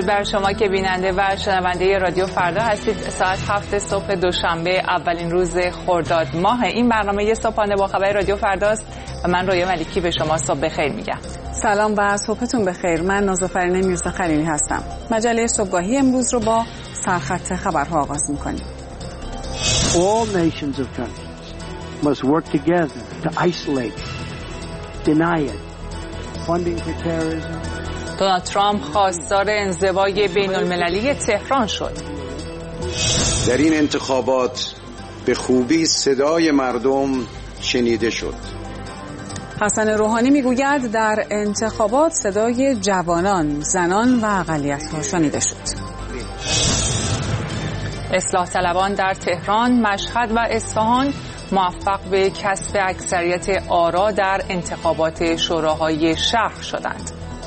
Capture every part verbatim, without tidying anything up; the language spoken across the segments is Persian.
درود بر شما که بیننده و شنونده رادیو فردا هستید. ساعت هفت صبح دوشنبه، اولین روز خرداد ماه. این برنامه صبحانه با خبر رادیو فرداست و من رویا ملیکی به شما صبح بخیر میگم. سلام و صبحتون بخیر. من نازافرین میرزا خلیلی هستم. مجله صبحگاهی امروز رو با سرخط خبرها آغاز میکنیم. All nations of countries must work together to isolate, deny it, funding for terrorism. دونالد ترامپ خواستار انزوای بین المللی تهران شد. در این انتخابات به خوبی صدای مردم شنیده شد. حسن روحانی میگوید در انتخابات صدای جوانان، زنان و اقلیت‌ها شنیده شد. اصلاح طلبان در تهران، مشهد و اصفهان موفق به کسب اکثریت آرا در انتخابات شوراهای شهر شدند.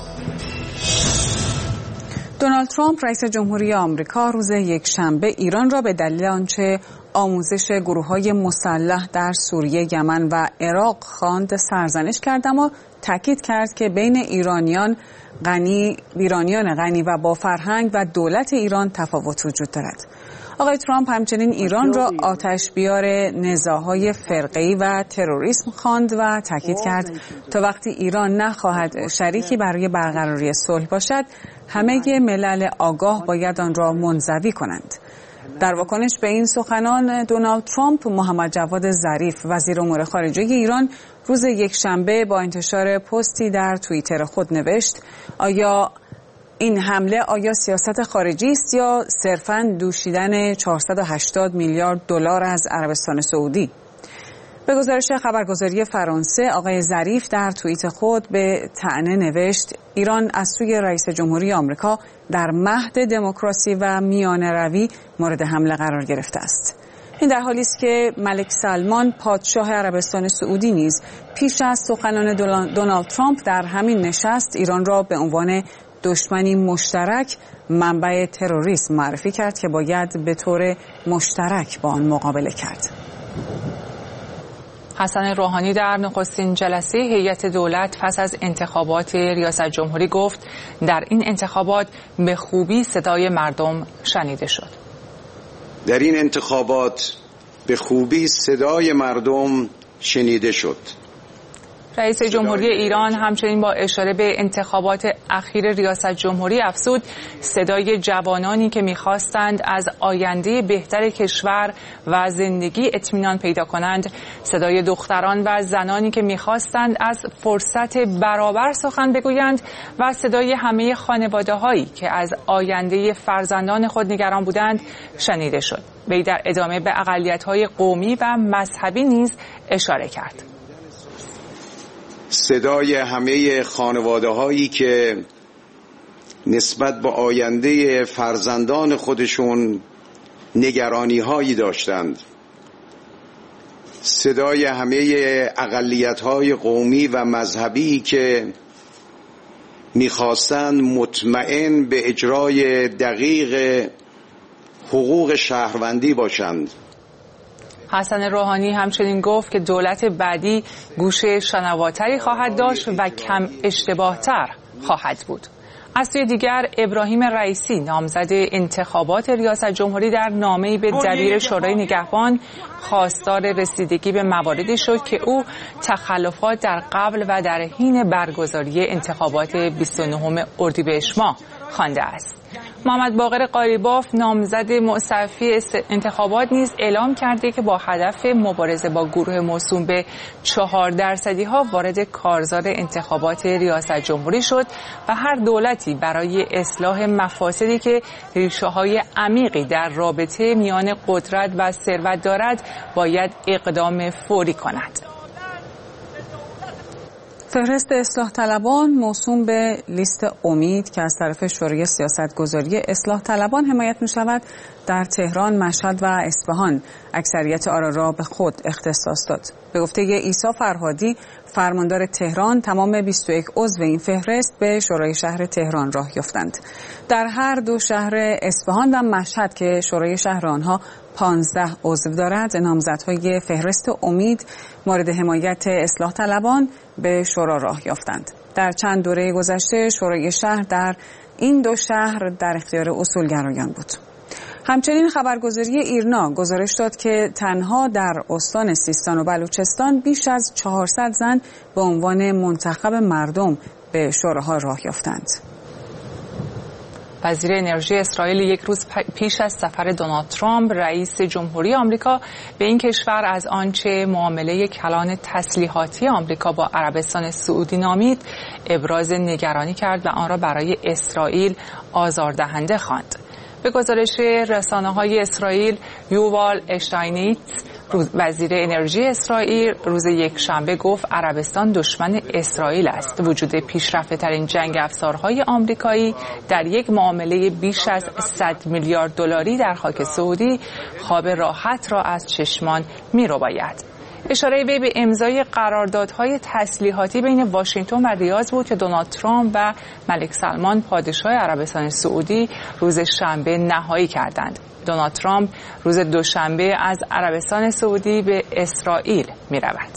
دونالد ترامپ رئیس جمهوری آمریکا روز یکشنبه ایران را به دلیل آنچه آموزش گروه‌های مسلح در سوریه، یمن و عراق خواند سرزنش کرد، اما تاکید کرد که بین ایرانیان غنی ایرانیان غنی و با فرهنگ و دولت ایران تفاوت وجود دارد. آقای ترامپ همچنین ایران را آتش بیار نزاع‌های فرقه‌ای و تروریسم خواند و تاکید کرد تا وقتی ایران نخواهد شریکی برای برقراری صلح باشد، همه ملل آگاه باید آن را منزوی کنند. در واکنش به این سخنان دونالد ترامپ، محمد جواد ظریف وزیر امور خارجه ایران روز یکشنبه با انتشار پستی در توییتر خود نوشت: آیا این حمله آیا سیاست خارجی است یا صرفاً دوشیدن چهارصد و هشتاد میلیارد دلار از عربستان سعودی؟ به گزارش خبرگزاری فرانسه، آقای ظریف در توییت خود به طعنه نوشت: ایران از سوی رئیس جمهوری آمریکا در مهد دموکراسی و میانه روی مورد حمله قرار گرفته است. این در حالی است که ملک سلمان پادشاه عربستان سعودی نیز پیش از سخنان دونالد ترامپ در همین نشست ایران را به عنوان دشمنی مشترک، منبع تروریسم معرفی کرد که باید به طور مشترک با آن مقابله کرد. حسن روحانی در نخستین جلسه هیئت دولت پس از انتخابات ریاست جمهوری گفت در این انتخابات به خوبی صدای مردم شنیده شد. در این انتخابات به خوبی صدای مردم شنیده شد. رئیس جمهوری ایران همچنین با اشاره به انتخابات اخیر ریاست جمهوری افزود صدای جوانانی که می‌خواستند از آینده بهتر کشور و زندگی اطمینان پیدا کنند، صدای دختران و زنانی که می‌خواستند از فرصت برابر سخن بگویند و صدای همه خانواده‌هایی که از آینده فرزندان خود نگران بودند شنیده شد. وی در ادامه به اقلیت‌های قومی و مذهبی نیز اشاره کرد. صدای همه خانواده هایی که نسبت به آینده فرزندان خودشون نگرانی هایی داشتند، صدای همه اقلیت های قومی و مذهبی که میخواستند مطمئن به اجرای دقیق حقوق شهروندی باشند. حسن روحانی همچنین گفت که دولت بعدی گوش شنواتری خواهد داشت و کم اشتباهتر خواهد بود. از سوی دیگر ابراهیم رئیسی نامزد انتخابات ریاست جمهوری در نامه‌ای به دبیر شورای نگهبان خواستار رسیدگی به مواردی شد که او تخلفات در قبل و در حین برگزاری انتخابات بیست و نهم اردیبهشت ماه خوانده است. محمد باقر قالیباف نامزد مصفی انتخابات نیز اعلام کرده که با هدف مبارزه با گروه موسوم به چهار درصدی ها وارد کارزار انتخابات ریاست جمهوری شد و هر دولتی برای اصلاح مفاسدی که ریشه های عمیقی در رابطه میان قدرت و ثروت دارد باید اقدام فوری کند. فهرست اصلاح طلبان موسوم به لیست امید که از طرف شورای سیاستگذاری اصلاح طلبان حمایت می شود، در تهران، مشهد و اصفهان اکثریت آرا را به خود اختصاص داد. به گفته عیسی فرهادی، فرماندار تهران، تمام بیست و یک عضو این فهرست به شورای شهر تهران راه یافتند. در هر دو شهر اصفهان و مشهد که شورای شهر آنها پانزده عضو دارد، نامزدهای فهرست امید مورد حمایت اصلاح طلبان به شورا راه یافتند. در چند دوره گذشته شورای شهر در این دو شهر در اختیار اصولگرایان بود. همچنین خبرگزاری ایرنا گزارش داد که تنها در استان سیستان و بلوچستان بیش از چهارصد زن به عنوان منتخب مردم به شوراها راه یافتند. وزیر انرژی اسرائیل یک روز پیش از سفر دونالد ترامپ رئیس جمهوری آمریکا به این کشور از آنچه معامله کلان تسلیحاتی آمریکا با عربستان سعودی نامید ابراز نگرانی کرد و آن را برای اسرائیل آزاردهنده خواند. به گزارش رسانه‌های اسرائیل، یووال اشتاینیتز وزیر انرژی اسرائیل روز یکشنبه گفت عربستان دشمن اسرائیل است. وجود پیشرفته‌ترین جنگ افزارهای آمریکایی در یک معامله بیش از صد میلیارد دلاری در خاک سعودی خواب راحت را از چشمان می‌رباید. اشاره وی به امضای قراردادهای تسلیحاتی بین واشنگتن و ریاض بود که دونالد ترامپ و ملک سلمان پادشاه عربستان سعودی روز شنبه نهایی کردند. دونالد ترامپ روز دوشنبه از عربستان سعودی به اسرائیل می رود.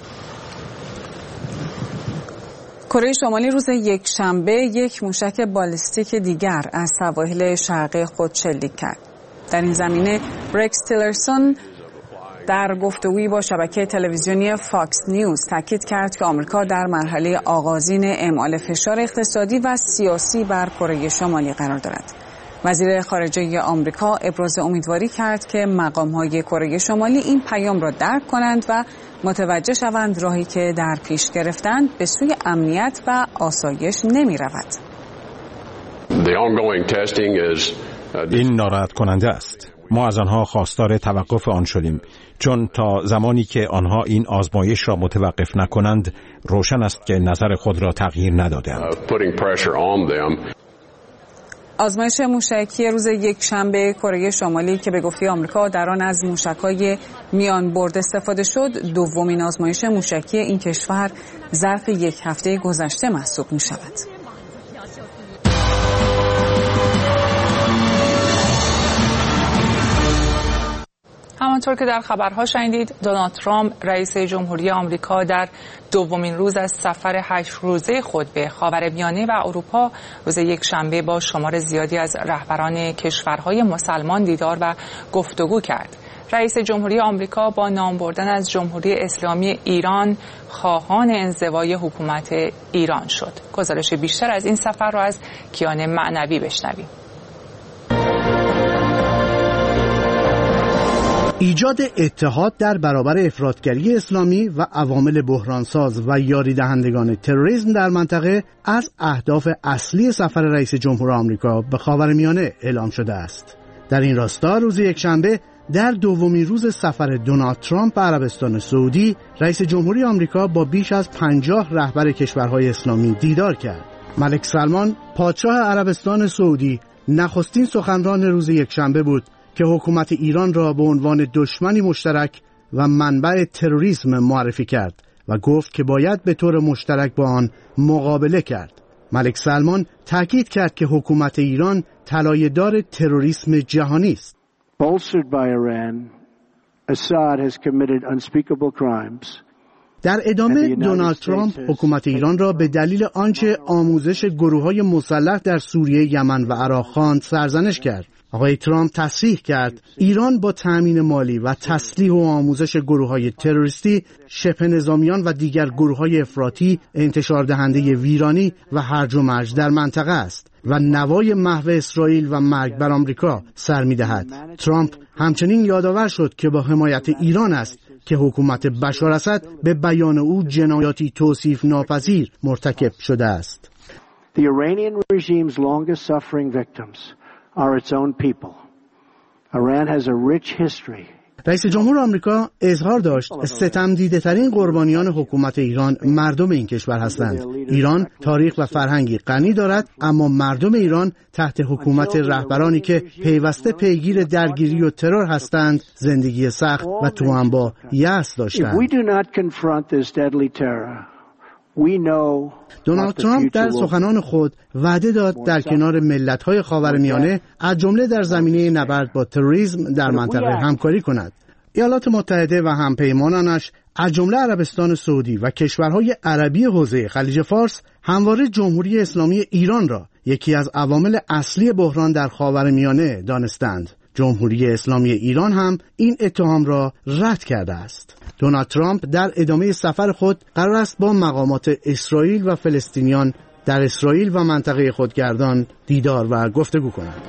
کره شمالی روز یک شنبه یک موشک بالستیک دیگر از سواحل شرقی خود شلیک کرد. در این زمینه برکس تیلرسون در گفتگویی با شبکه تلویزیونی فاکس نیوز تاکید کرد که آمریکا در مرحله آغازین اعمال فشار اقتصادی و سیاسی بر کره شمالی قرار دارد. وزیر خارجه آمریکا ابراز امیدواری کرد که مقام‌های کره شمالی این پیام را درک کنند و متوجه شوند راهی که در پیش گرفتند به سوی امنیت و آسایش نمی رود. این ناراحت کننده است. ما از آنها خواستار توقف آن شدیم، چون تا زمانی که آنها این آزمایش را متوقف نکنند روشن است که نظر خود را تغییر ندادند. آزمایش موشکی روز یک شنبه کره شمالی که به گفته آمریکا در آن از موشک‌های میان برد استفاده شد، دومین آزمایش موشکی این کشور ظرف یک هفته گذشته محسوب می‌شود. همانطور که در خبرها شنیدید، دونالد ترامپ رئیس جمهوری آمریکا در دومین روز از سفر هشت روزه خود به خاورمیانه و اروپا روز یک شنبه با شمار زیادی از رهبران کشورهای مسلمان دیدار و گفتگو کرد. رئیس جمهوری آمریکا با نام بردن از جمهوری اسلامی ایران خواهان انزوای حکومت ایران شد. گزارش بیشتر از این سفر را از کیان معنوی بشنویم. ایجاد اتحاد در برابر افراطگری اسلامی و عوامل بحرانساز و یاری دهندگان تروریسم در منطقه از اهداف اصلی سفر رئیس جمهور آمریکا به خاورمیانه اعلام شده است. در این راستا روز یکشنبه در دومین روز سفر دونالد ترامپ به عربستان سعودی، رئیس جمهوری آمریکا با بیش از پنجاه رهبر کشورهای اسلامی دیدار کرد. ملک سلمان پادشاه عربستان سعودی نخستین سخنران روز یکشنبه بود که حکومت ایران را به عنوان دشمنی مشترک و منبع تروریسم معرفی کرد و گفت که باید به طور مشترک با آن مقابله کرد. ملک سلمان تاکید کرد که حکومت ایران طلایه‌دار تروریسم جهانی است. Bolstered by Iran, Assad has committed unspeakable crimes. در ادامه دونالد ترامپ حکومت ایران را به دلیل آنچه آموزش گروه‌های مسلح در سوریه، یمن و عراق خواند سرزنش کرد. آقای ترامپ تصریح کرد ایران با تأمین مالی و تسلیح و آموزش گروه‌های تروریستی، شبه نظامیان و دیگر گروه‌های افراطی انتشار دهنده ویرانی و هرج و مرج در منطقه است و نوای محو اسرائیل و مرگ بر آمریکا سر می‌دهد. ترامپ همچنین یادآور شد که با حمایت ایران است که حکومت بشار اسد به بیان او جنایاتی توصیف ناپذیر مرتکب شده است. The Iranian regime's longest suffering victims are its own people. Iran has a rich history. رئیس جمهور آمریکا اظهار داشت ستم دیده ترین قربانیان حکومت ایران مردم این کشور هستند. ایران تاریخ و فرهنگی غنی دارد، اما مردم ایران تحت حکومت رهبرانی که پیوسته پیگیر درگیری و ترور هستند زندگی سخت و توأم با یأس داشتند. دونالد ترامپ در سخنان خود وعده داد در کنار ملت‌های خاورمیانه از جمله در زمینه نبرد با تروریسم در منطقه همکاری کند. ایالات متحده و همپیمانانش از جمله عربستان سعودی و کشورهای عربی حوزه خلیج فارس همواره جمهوری اسلامی ایران را یکی از عوامل اصلی بحران در خاورمیانه دانستند. جمهوری اسلامی ایران هم این اتهام را رد کرده است. دونالد ترامپ در ادامه سفر خود قرار است با مقامات اسرائیل و فلسطینیان در اسرائیل و منطقه خودگردان دیدار و گفتگو کند.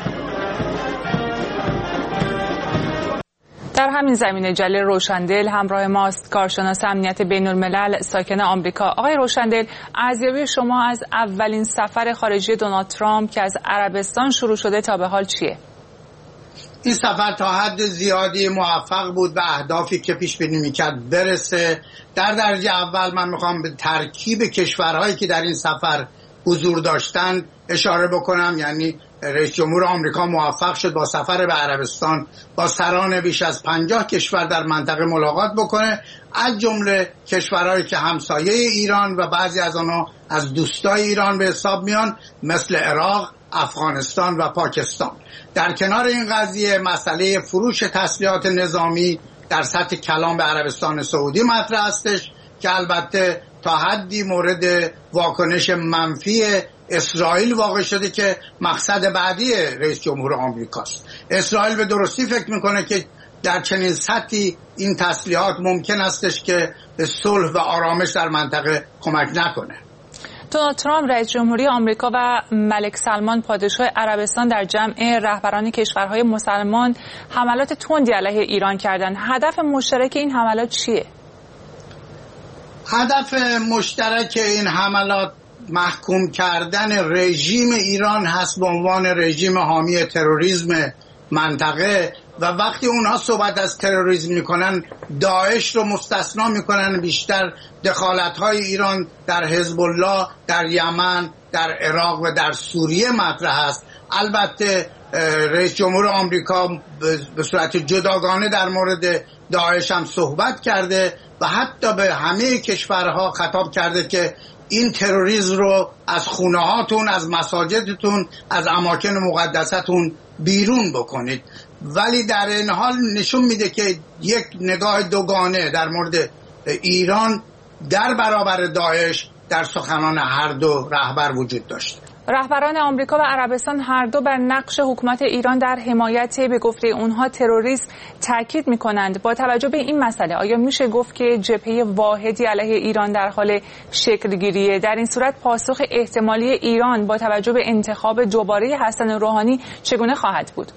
در همین زمینه جلیل روشندل همراه ماست، کارشناس امنیت بین الملل ساکن آمریکا. آقای روشندل، ارزیابی شما از اولین سفر خارجی دونالد ترامپ که از عربستان شروع شده تا به حال چیه؟ این سفر تا حد زیادی موفق بود به اهدافی که پیش بینی می‌کرد برسه. در درجه اول من میخوام به ترکیب کشورهایی که در این سفر حضور داشتن اشاره بکنم. یعنی رئیس جمهور آمریکا موفق شد با سفر به عربستان با سران بیش از پنجاه کشور در منطقه ملاقات بکنه، از جمله کشورهایی که همسایه ایران و بعضی از آنها از دوستای ایران به حساب میان، مثل عراق، افغانستان و پاکستان. در کنار این قضیه مسئله فروش تسلیحات نظامی در سطح کلان به عربستان سعودی مطرح هستش که البته تا حدی مورد واکنش منفی اسرائیل واقع شده که مقصد بعدی رئیس جمهور آمریکاست. اسرائیل به درستی فکر میکنه که در چنین سطحی این تسلیحات ممکن استش که به صلح و آرامش در منطقه کمک نکنه. دونالد ترامپ رئیس جمهوری آمریکا و ملک سلمان پادشاه عربستان در جمع رهبران کشورهای مسلمان حملات تندی علیه ایران کردند. هدف مشترک این حملات چیه؟ هدف مشترک این حملات محکوم کردن رژیم ایران هست به عنوان رژیم حامی تروریسم منطقه و وقتی اونها صحبت از تروریسم میکنن داعش رو مستثنا میکنن. بیشتر دخالت‌های ایران در حزب الله، در یمن، در عراق و در سوریه مطرح است. البته رئیس جمهور آمریکا به صورت جداگانه در مورد داعش هم صحبت کرده و حتی به همه کشورها خطاب کرده که این تروریسم رو از خونه هاتون، از مساجدتون، از اماکن مقدستون بیرون بکنید. ولی در این حال نشون میده که یک نگاه دوگانه در مورد ایران در برابر داعش در سخنان هر دو رهبر وجود داشته. رهبران آمریکا و عربستان هر دو بر نقش حکومت ایران در حمایت به گفته اونها تروریسم تاکید می‌کنند. با توجه به این مسئله آیا میشه گفت که جبهه واحدی علیه ایران در حال شکل گیریه؟ در این صورت پاسخ احتمالی ایران با توجه به انتخاب دوباره حسن روحانی چگونه خواهد بود؟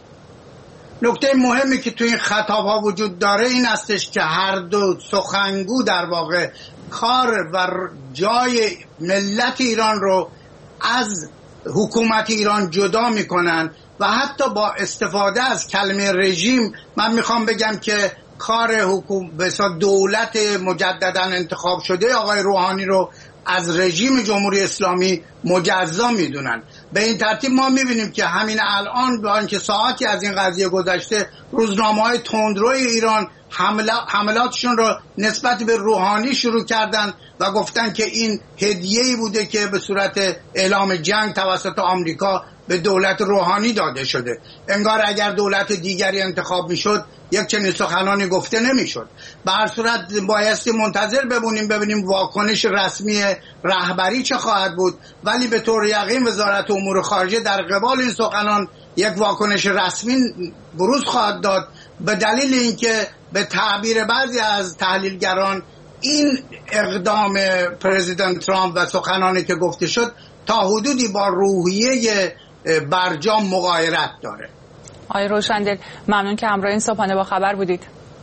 نکته مهمی که تو این خطاب‌ها وجود داره این استش که هر دو سخنگو در واقع کار و جای ملت ایران رو از حکومت ایران جدا میکنن و حتی با استفاده از کلمه رژیم من میخوام بگم که کار حکومت بسا دولت مجددا انتخاب شده آقای روحانی رو از رژیم جمهوری اسلامی مجزا میدونن. به این ترتیب ما میبینیم که همین الان با اینکه ساعتی از این قضیه گذشته روزنامه‌های تندروی ایران حملاتشون رو نسبت به روحانی شروع کردن و گفتن که این هدیه‌ای بوده که به صورت اعلام جنگ توسط آمریکا به دولت روحانی داده شده. انگار اگر دولت دیگری انتخاب میشد یک چنین سخنانی گفته نمیشد. به هر صورت بایستی منتظر بمونیم ببینیم واکنش رسمی رهبری چه خواهد بود، ولی به طور یقین وزارت امور خارجه در قبال این سخنان یک واکنش رسمی بروز خواهد داد، به دلیل اینکه به تعبیر بعضی از تحلیلگران این اقدام پرزیدنت ترامپ و سخنانی که گفته شد تا حدودی با روحیه برجام مغایرت داره. آقای روشندل ممنون که همراه این صبحانه با خبر بودید.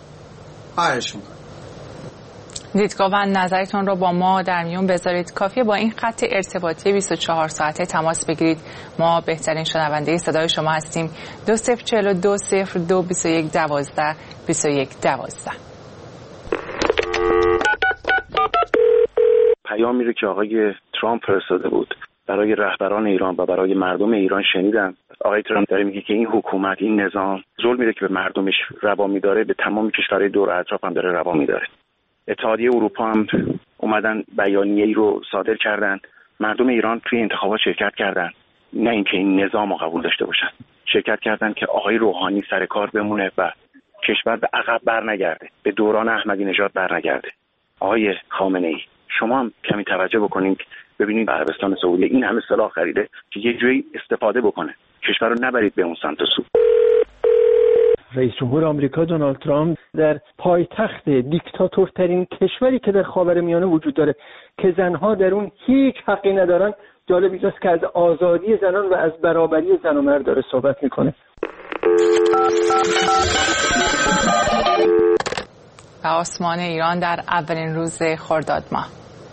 خواهش می‌کنم. دیدگاه و نظرتون رو با ما در میون بذارید. کافیه با این خط ارتباطی بیست و چهار ساعته تماس بگیرید. ما بهترین شنونده صدای شما هستیم. دو صفر چهل و دو صفر دو بیست و یک دوازده بیست و یک دوازده. پیامی رو که آقای ترامپ فرستاده بود برای رهبران ایران و برای مردم ایران شنیدم. آقای ترامپ داره میگه که این حکومت، این نظام ظلمی رو که به مردمش روا میداره به تمام کشورهای دور اطراف هم داره روا میداره. اتحادیه اروپا هم اومدن بیانیه‌ای رو صادر کردن. مردم ایران توی انتخابات شرکت کردن، نه اینکه این نظام رو قبول داشته باشن. شرکت کردن که آقای روحانی سر کار بمونه و کشور به عقب برنگرده، به دوران احمدی نژاد برنگرده. آقای خامنه ای شما هم کمی توجه بکنید ببینید عربستان سعودی این همه سلاح خریده که یه جوری استفاده بکنه، کشور رو نبرید به اون سمت سو. رئیس جمهور آمریکا دونالد ترامپ در پایتخت دیکتاتورترین کشوری که در خاورمیانه وجود داره که زنها در اون هیچ حقی ندارن، جالب اینجاست که از آزادی زنان و از برابری زن و مرد داره صحبت میکنه. و آسمان ایران در اولین روز خرداد ماه.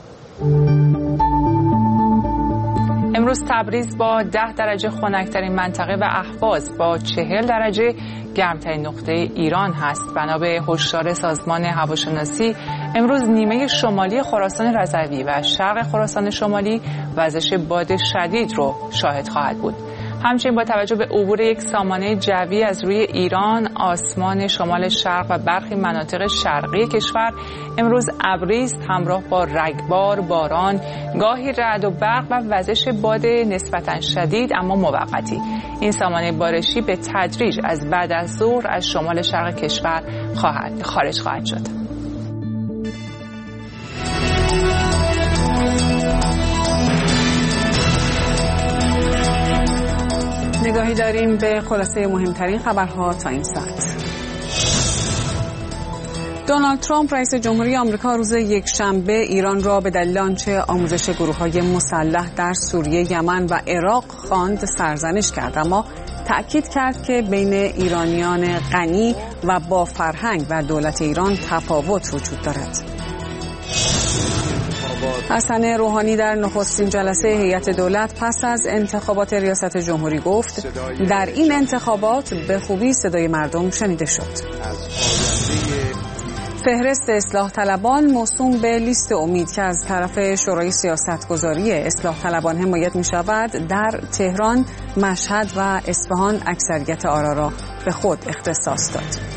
امروز تبریز با ده درجه خنک‌ترین منطقه و اهواز با چهل درجه گرمترین نقطه ایران هست. بنا به هشدار سازمان هواشناسی امروز نیمه شمالی خراسان رضوی و شرق خراسان شمالی وزش باد شدید رو شاهد خواهد بود. همچنین با توجه به عبور یک سامانه جوی از روی ایران، آسمان شمال شرق و برخی مناطق شرقی کشور امروز ابری است همراه با رگبار، باران، گاهی رعد و برق و وزش باد نسبتاً شدید اما موقتی. این سامانه بارشی به تدریج از بعد از ظهر از شمال شرق کشور خواهد خارج خواهد شد. نگاهی داریم به خلاصه مهمترین خبرها تا این ساعت. دونالد ترامپ رئیس جمهوری آمریکا روز یکشنبه ایران را به دلیل آنچه آموزش گروه‌های مسلح در سوریه، یمن و عراق خواند سرزنش کرد، اما تأکید کرد که بین ایرانیان غنی و با فرهنگ و دولت ایران تفاوت وجود دارد. حسن روحانی در نخستین جلسه هیئت دولت پس از انتخابات ریاست جمهوری گفت در این انتخابات به خوبی صدای مردم شنیده شد. فهرست اصلاح طلبان موسوم به لیست امید که از طرف شورای سیاستگذاری اصلاح طلبان حمایت می شود در تهران، مشهد و اصفهان اکثریت آرا را به خود اختصاص داد.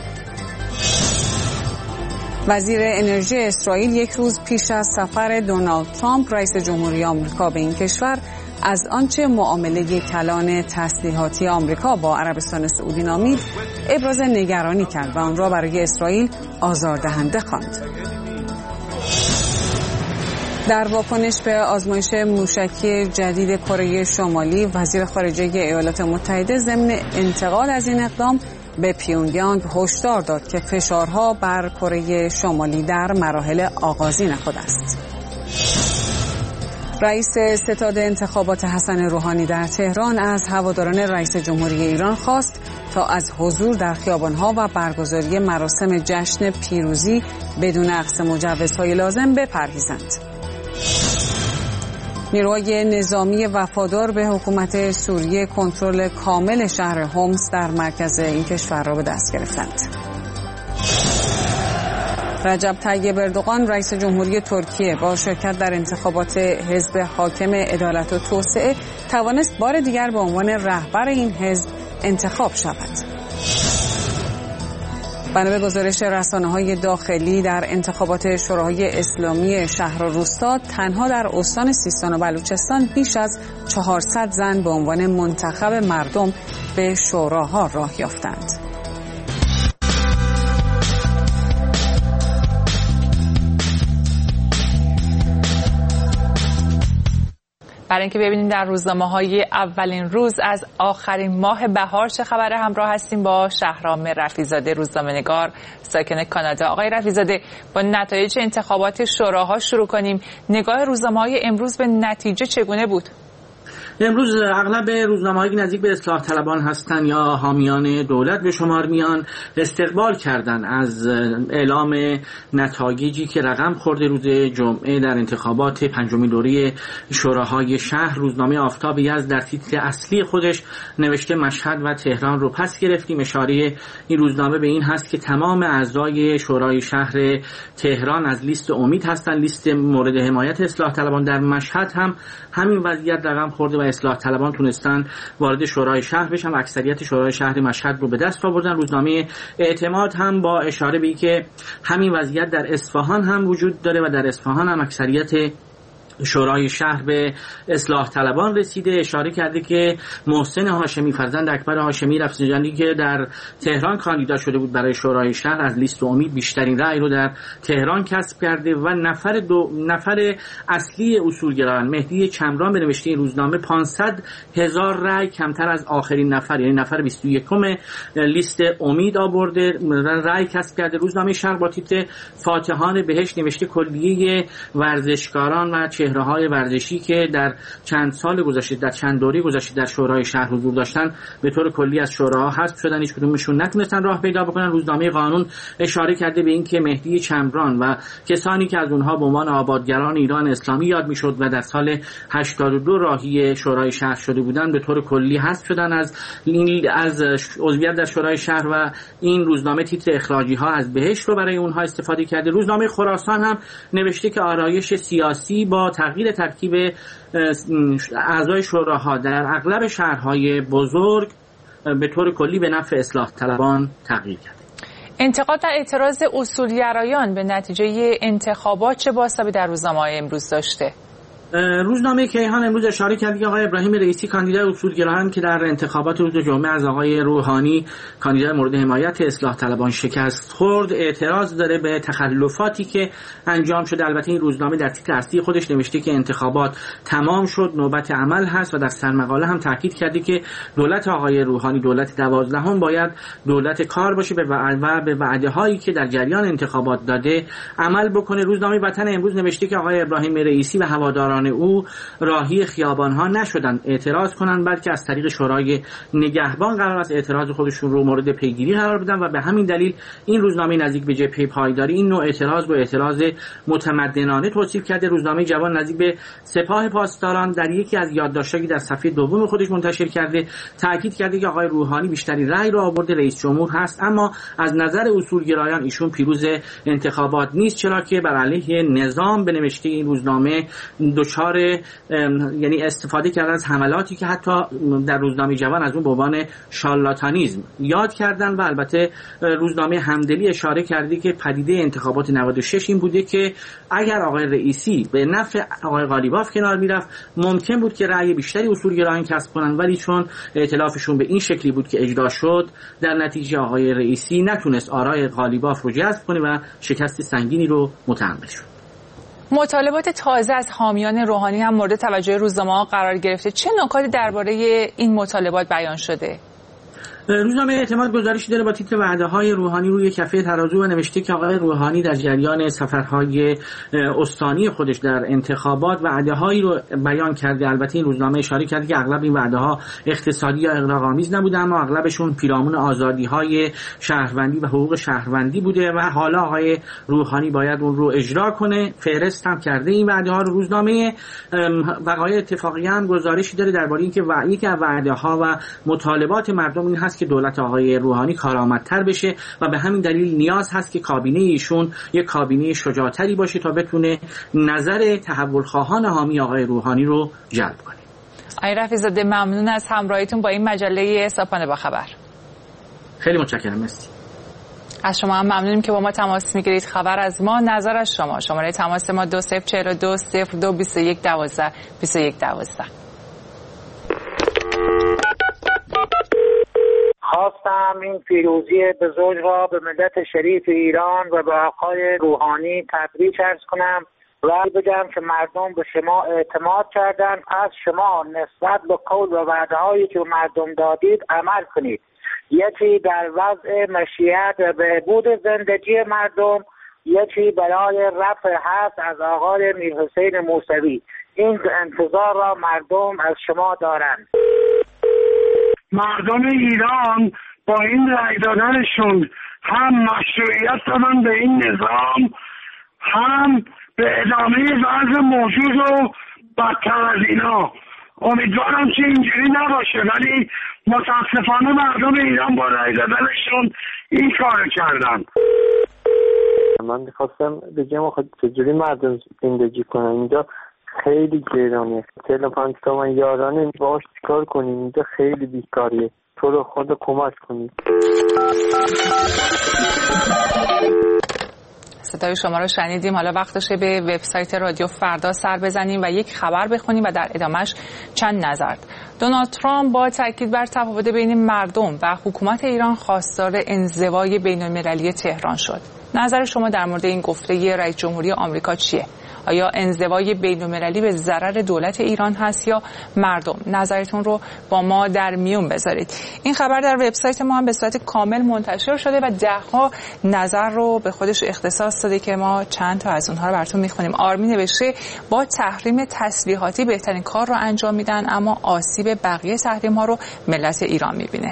وزیر انرژی اسرائیل یک روز پیش از سفر دونالد ترامپ رئیس جمهوری آمریکا به این کشور از آنچه معامله کلان تسلیحاتی آمریکا با عربستان سعودی نامید ابراز نگرانی کرد و آن را برای اسرائیل آزاردهنده خواند. در واکنش به آزمایش موشکی جدید کره شمالی، وزیر خارجه ایالات متحده ضمن انتقاد از این اقدام به پیونگیانگ هشدار داد که فشارها بر کره شمالی در مراحل آغازین خود است. رئیس ستاد انتخابات حسن روحانی در تهران از هواداران رئیس جمهوری ایران خواست تا از حضور در خیابان‌ها و برگزاری مراسم جشن پیروزی بدون اخذ مجوزهای لازم بپرهیزند. نیروهای نظامی وفادار به حکومت سوریه کنترل کامل شهر حمص در مرکز این کشور را به دست گرفتند. رجب طیب اردوغان رئیس جمهوری ترکیه با شرکت در انتخابات حزب حاکم عدالت و توسعه توانست بار دیگر به عنوان رهبر این حزب انتخاب شود. بنا به گزارش رسانه‌های داخلی در انتخابات شوراهای اسلامی شهر و روستا تنها در استان سیستان و بلوچستان بیش از چهارصد زن به عنوان منتخب مردم به شوراها راه یافتند. برای اینکه ببینیم در روزنامه‌های اولین روز از آخرین ماه بهار چه خبره، همراه هستیم با شهرام رفیع‌زاده، روزنامه‌نگار ساکن کانادا. آقای رفیع‌زاده، با نتایج انتخابات شوراها شروع کنیم. نگاه روزنامه‌های امروز به نتیجه چگونه بود؟ امروز اغلب روزنامه‌هایی که نزدیک به اصلاح طلبان هستند یا حامیان دولت به شمار میان استقبال کردند از اعلام نتایجی که رقم خورده روز جمعه در انتخابات پنجمین دوره شوراهای شهر. روزنامه آفتاب یزد در تیتر اصلی خودش نوشته مشهد و تهران رو پس گرفتیم. اشاره این روزنامه به این هست که تمام اعضای شورای شهر تهران از لیست امید هستند. لیست مورد حمایت اصلاح طلبان در مشهد هم همین وضعیت رقم خورده و اصلاح طلبان تونستن وارد شورای شهر بشن و اکثریت شورای شهر مشهد رو به دست آوردن. روزنامه اعتماد هم با اشاره به اینکه همین وضعیت در اصفهان هم وجود داره و در اصفهان هم اکثریت شورای شهر به اصلاح طلبان رسیده. اشاره کرده که محسن هاشمی فرزند اکبر هاشمی رفسنجانی که در تهران کاندیدا شده بود برای شورای شهر از لیست امید بیشترین رأی رو در تهران کسب کرده و نفر دو نفر اصلی اصولگرایان مهدی چمران به نوشته این روزنامه پانصد هزار رأی کمتر از آخرین نفر یعنی نفر بیست و یکم لیست امید آورده رأی کسب کرده. روزنامه شرق با تیتر فاتحان بهشت نوشته کلیه ورزشکاران و چهره‌های ورزشی که در چند سال گذشته در چند دوره گذشته در شورای شهر حضور داشتن به طور کلی از شوراها حذف شدن، هیچ کدومشون نتونستن راه پیدا بکنن. روزنامه قانون اشاره کرده به اینکه مهدی چمران و کسانی که از اونها به عنوان آبادگران ایران اسلامی یاد میشد و در سال هشتاد و دو راهی شورای شهر شده بودند به طور کلی حذف شدن از از عضویت در شورای شهر و این روزنامه تیتر اخراجی ها از بهشت رو برای اونها استفاده کرده. روزنامه خراسان هم نوشته که آرایش سیاسی با تغییر ترکیب اعضای شوراها در اغلب شهرهای بزرگ به طور کلی به نفع اصلاح طلبان تغییر کرده. انتقاد و اعتراض اصولگرایان به نتیجه انتخابات چه بازتابی در روزنامه‌های امروز داشته؟ روزنامه کیهان امروز اشاره کرد که آقای ابراهیم رئیسی کاندیدای اصولگرایان که در انتخابات روز جمعه از آقای روحانی کاندیدای مورد حمایت اصلاح طلبان شکست خورد اعتراض داره به تخلفاتی که انجام شده. البته این روزنامه در تیتر اصلی خودش نوشته که انتخابات تمام شد نوبت عمل هست و در سرمقاله هم تاکید کرده که دولت آقای روحانی دولت دوازدهم باید دولت کار باشه و به وعده هایی که در جریان انتخابات داده عمل بکنه. روزنامه وطن امروز نوشته که آقای ابراهیم رئیسی و هواداران او راهی خیابان‌ها نشدن اعتراض کنن بلکه از طریق شورای نگهبان قرار است اعتراض خودشون رو مورد پیگیری قرار بدن و به همین دلیل این روزنامه نزدیک به جبهه پایداری این نوع اعتراض رو اعتراض متمدنانه توصیف کرده. روزنامه جوان نزدیک به سپاه پاسداران در یکی از یادداشت‌هایی در صفحه دوم خودش منتشر کرده تاکید کرده که آقای روحانی بیشترین رأی رو آورده رئیس جمهور هست اما از نظر اصولگرایان ایشون پیروز انتخابات نیست چرا که بر علیه نظام به نوشته این روزنامه دچار یعنی استفاده کردن از حملاتی که حتی در روزنامه جوان از اون به عنوان شارلاتانیسم یاد کردن و البته روزنامه همدلی اشاره کرده که پدیده انتخابات نود و شش این بوده که اگر آقای رئیسی به نفع آقای قالیباف کنار میرفت ممکن بود که رأی بیشتری اصولگرایان کسب کنن ولی چون ائتلافشون به این شکلی بود که اجرا شد در نتیجه آقای رئیسی نتونست آرای قالیباف رو جذب کنه و شکست سنگینی رو متحمل شد. مطالبات تازه از حامیان روحانی هم مورد توجه روزنامه‌ها قرار گرفته. چه نکاتی درباره این مطالبات بیان شده؟ روزنامه اعتماد گزارشی داره با تیتر وعده‌های روحانی روی کفه ترازو و نوشته که آقای روحانی در جریان سفرهای استانی خودش در انتخابات وعده‌هایی رو بیان کرده. البته این روزنامه اشاره کرده که اغلب این وعده‌ها اقتصادی یا اغراق‌آمیز نبوده اما اغلبشون پیرامون آزادی‌های شهروندی و حقوق شهروندی بوده و حالا آقای روحانی باید اون رو اجرا کنه. فهرست هم کرده این وعده‌ها رو. روزنامه وقایع اتفاقی هم گزارشی داره درباره اینکه یکی از وعده‌ها و مطالبات مردم این هست که دولت آقای روحانی کارآمدتر بشه و به همین دلیل نیاز هست که کابینه ایشون یک کابینه شجاعتری باشه تا بتونه نظر تحول خواهان حامی آقای روحانی رو جلب کنه. آقای رفیع‌زاده ممنون از همراهیتون با این مجله صبحانه با خبر. خیلی متشکرم. مرسی. از شما هم ممنونیم که با ما تماس میگیرید. خبر از ما، نظر از شما. شماره تماس ما دو صفر چهار دو صفر دو بیست و یک دوازده بیست و یک دوازده. خواستم این پیروزی بزرگ را به ملت شریف ایران و به آقای روحانی تبریک عرض کنم و بگم که مردم به شما اعتماد کردند. از شما نسبت به قول و وعده‌هایی که مردم دادید عمل کنید. یکی در وضع مشیت و بهبود زندگی مردم، یکی برای رفع حسد از آقای میرحسین موسوی. این انتظار را مردم از شما دارند. مردم ایران با این رأی دادنشون هم مشروعیت دادن به این نظام هم به ادامه وضع موجود و بدتر از اینا. امیدوارم که اینجوری نباشه ولی متاسفانه مردم ایران با رأی دادنشون این کار کردن. من میخواستم بگم خود چجوری مردم زندگی کنن اینجا خیلی گرانه. چهل و پنج تومن یارانه باش چیکار کنیم؟ اینجا خیلی بیکاریه. تو رو خود کمک کنید. صدای شما رو شنیدیم. حالا وقتشه به وبسایت رادیو فردا سر بزنیم و یک خبر بخونیم و در ادامهش چند نظر. دونالد ترامپ با تاکید بر تفاوت بین مردم و حکومت ایران خواستار انزوای بین‌المللی تهران شد. نظر شما در مورد این گفته رئیس جمهوری آمریکا چیه؟ آیا انزوای بین‌المللی به ضرر دولت ایران هست یا مردم؟ نظرتون رو با ما در میون بذارید. این خبر در وبسایت ما هم به صورت کامل منتشر شده و ده‌ها نظر رو به خودش اختصاص داده که ما چند تا از اونها رو براتون میخونیم. آرمین نوشته با تحریم تسلیحاتی بهترین کار رو انجام میدن، اما آسیب بقیه تحریم ها رو ملت ایران میبینه.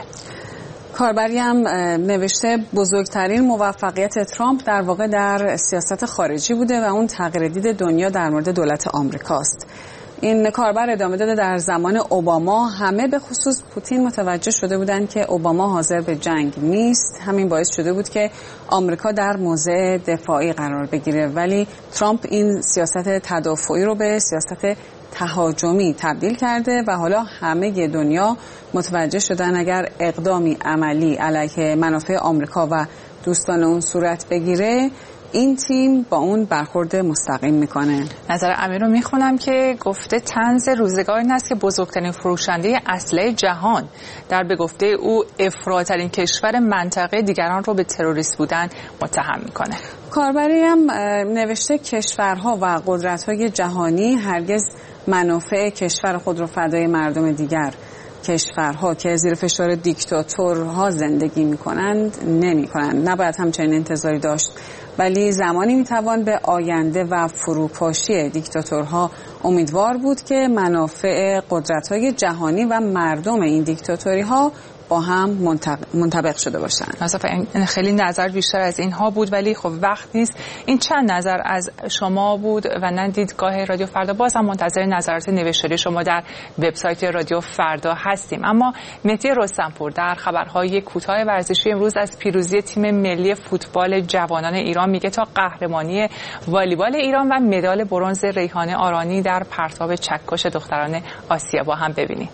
کاربری هم نوشته بزرگترین موفقیت ترامپ در واقع در سیاست خارجی بوده و اون تغییر دید دنیا در مورد دولت آمریکاست. این کاربر ادامه داده در زمان اوباما همه به خصوص پوتین متوجه شده بودند که اوباما حاضر به جنگ نیست. همین باعث شده بود که آمریکا در موضع دفاعی قرار بگیره، ولی ترامپ این سیاست تدافعی رو به سیاست تهاجمی تبدیل کرده و حالا همه دنیا متوجه شدن اگر اقدامی عملی علیه منافع آمریکا و دوستان اون صورت بگیره، این تیم با اون برخورد مستقیم میکنه. نظر امیر رو میخونم که گفته طنز روزگار این است که بزرگترین فروشنده اسلحه جهان در به گفته او افراط‌ترین کشور منطقه دیگران رو به تروریست بودن متهم میکنه. کاربری هم نوشته کشورها و قدرت‌های جهانی هرگز منافع کشور خود رو فدای مردم دیگر کشورها که زیر فشار دیکتاتورها زندگی میکنند نمی کنند. نباید همچنین انتظاری داشت، ولی زمانی میتوان به آینده و فروپاشی دیکتاتورها امیدوار بود که منافع قدرت‌های جهانی و مردم این دیکتاتوری ها با هم منطبق شده باشند. مثلا خیلی نظر بیشتر از اینها بود، ولی خب وقت نیست. این چند نظر از شما بود و نه دیدگاه رادیو فردا. باز هم منتظر نظرات نوشتاری شما در وبسایت رادیو فردا هستیم. اما مهدی رستمپور در خبرهای کوتاه ورزشی امروز از پیروزی تیم ملی فوتبال جوانان ایران میگه تا قهرمانی والیبال ایران و مدال برنز ریحانه آرانی در پرتاب چکش دختران آسیا. با هم ببینیم.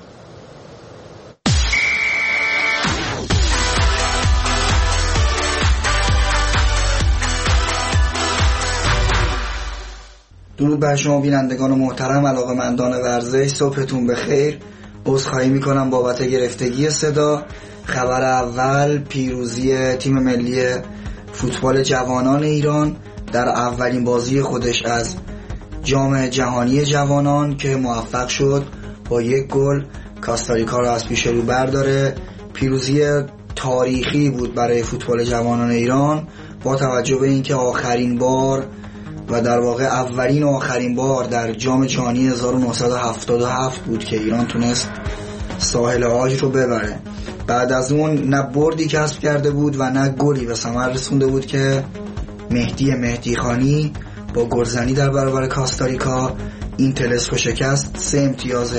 درود بر شما بینندگان محترم، علاقه‌مندان ورزش، صبحتون بخیر. عذرخواهی میکنم بابت گرفتگی صدا. خبر اول، پیروزی تیم ملی فوتبال جوانان ایران در اولین بازی خودش از جام جهانی جوانان که موفق شد با یک گل کاستاریکا را از پیش رو برداره. پیروزی تاریخی بود برای فوتبال جوانان ایران با توجه به اینکه آخرین بار و در واقع اولین و آخرین بار در جام جهانی هزار و نهصد و هفتاد و هفت بود که ایران تونست ساحل عاج رو ببره. بعد از اون نه بردی کسب کرده بود و نه گلی به ثمر رسونده بود که مهدی مهدی خانی با گلزنی در برابر کاستاریکا این طلسم شکست. سه امتیاز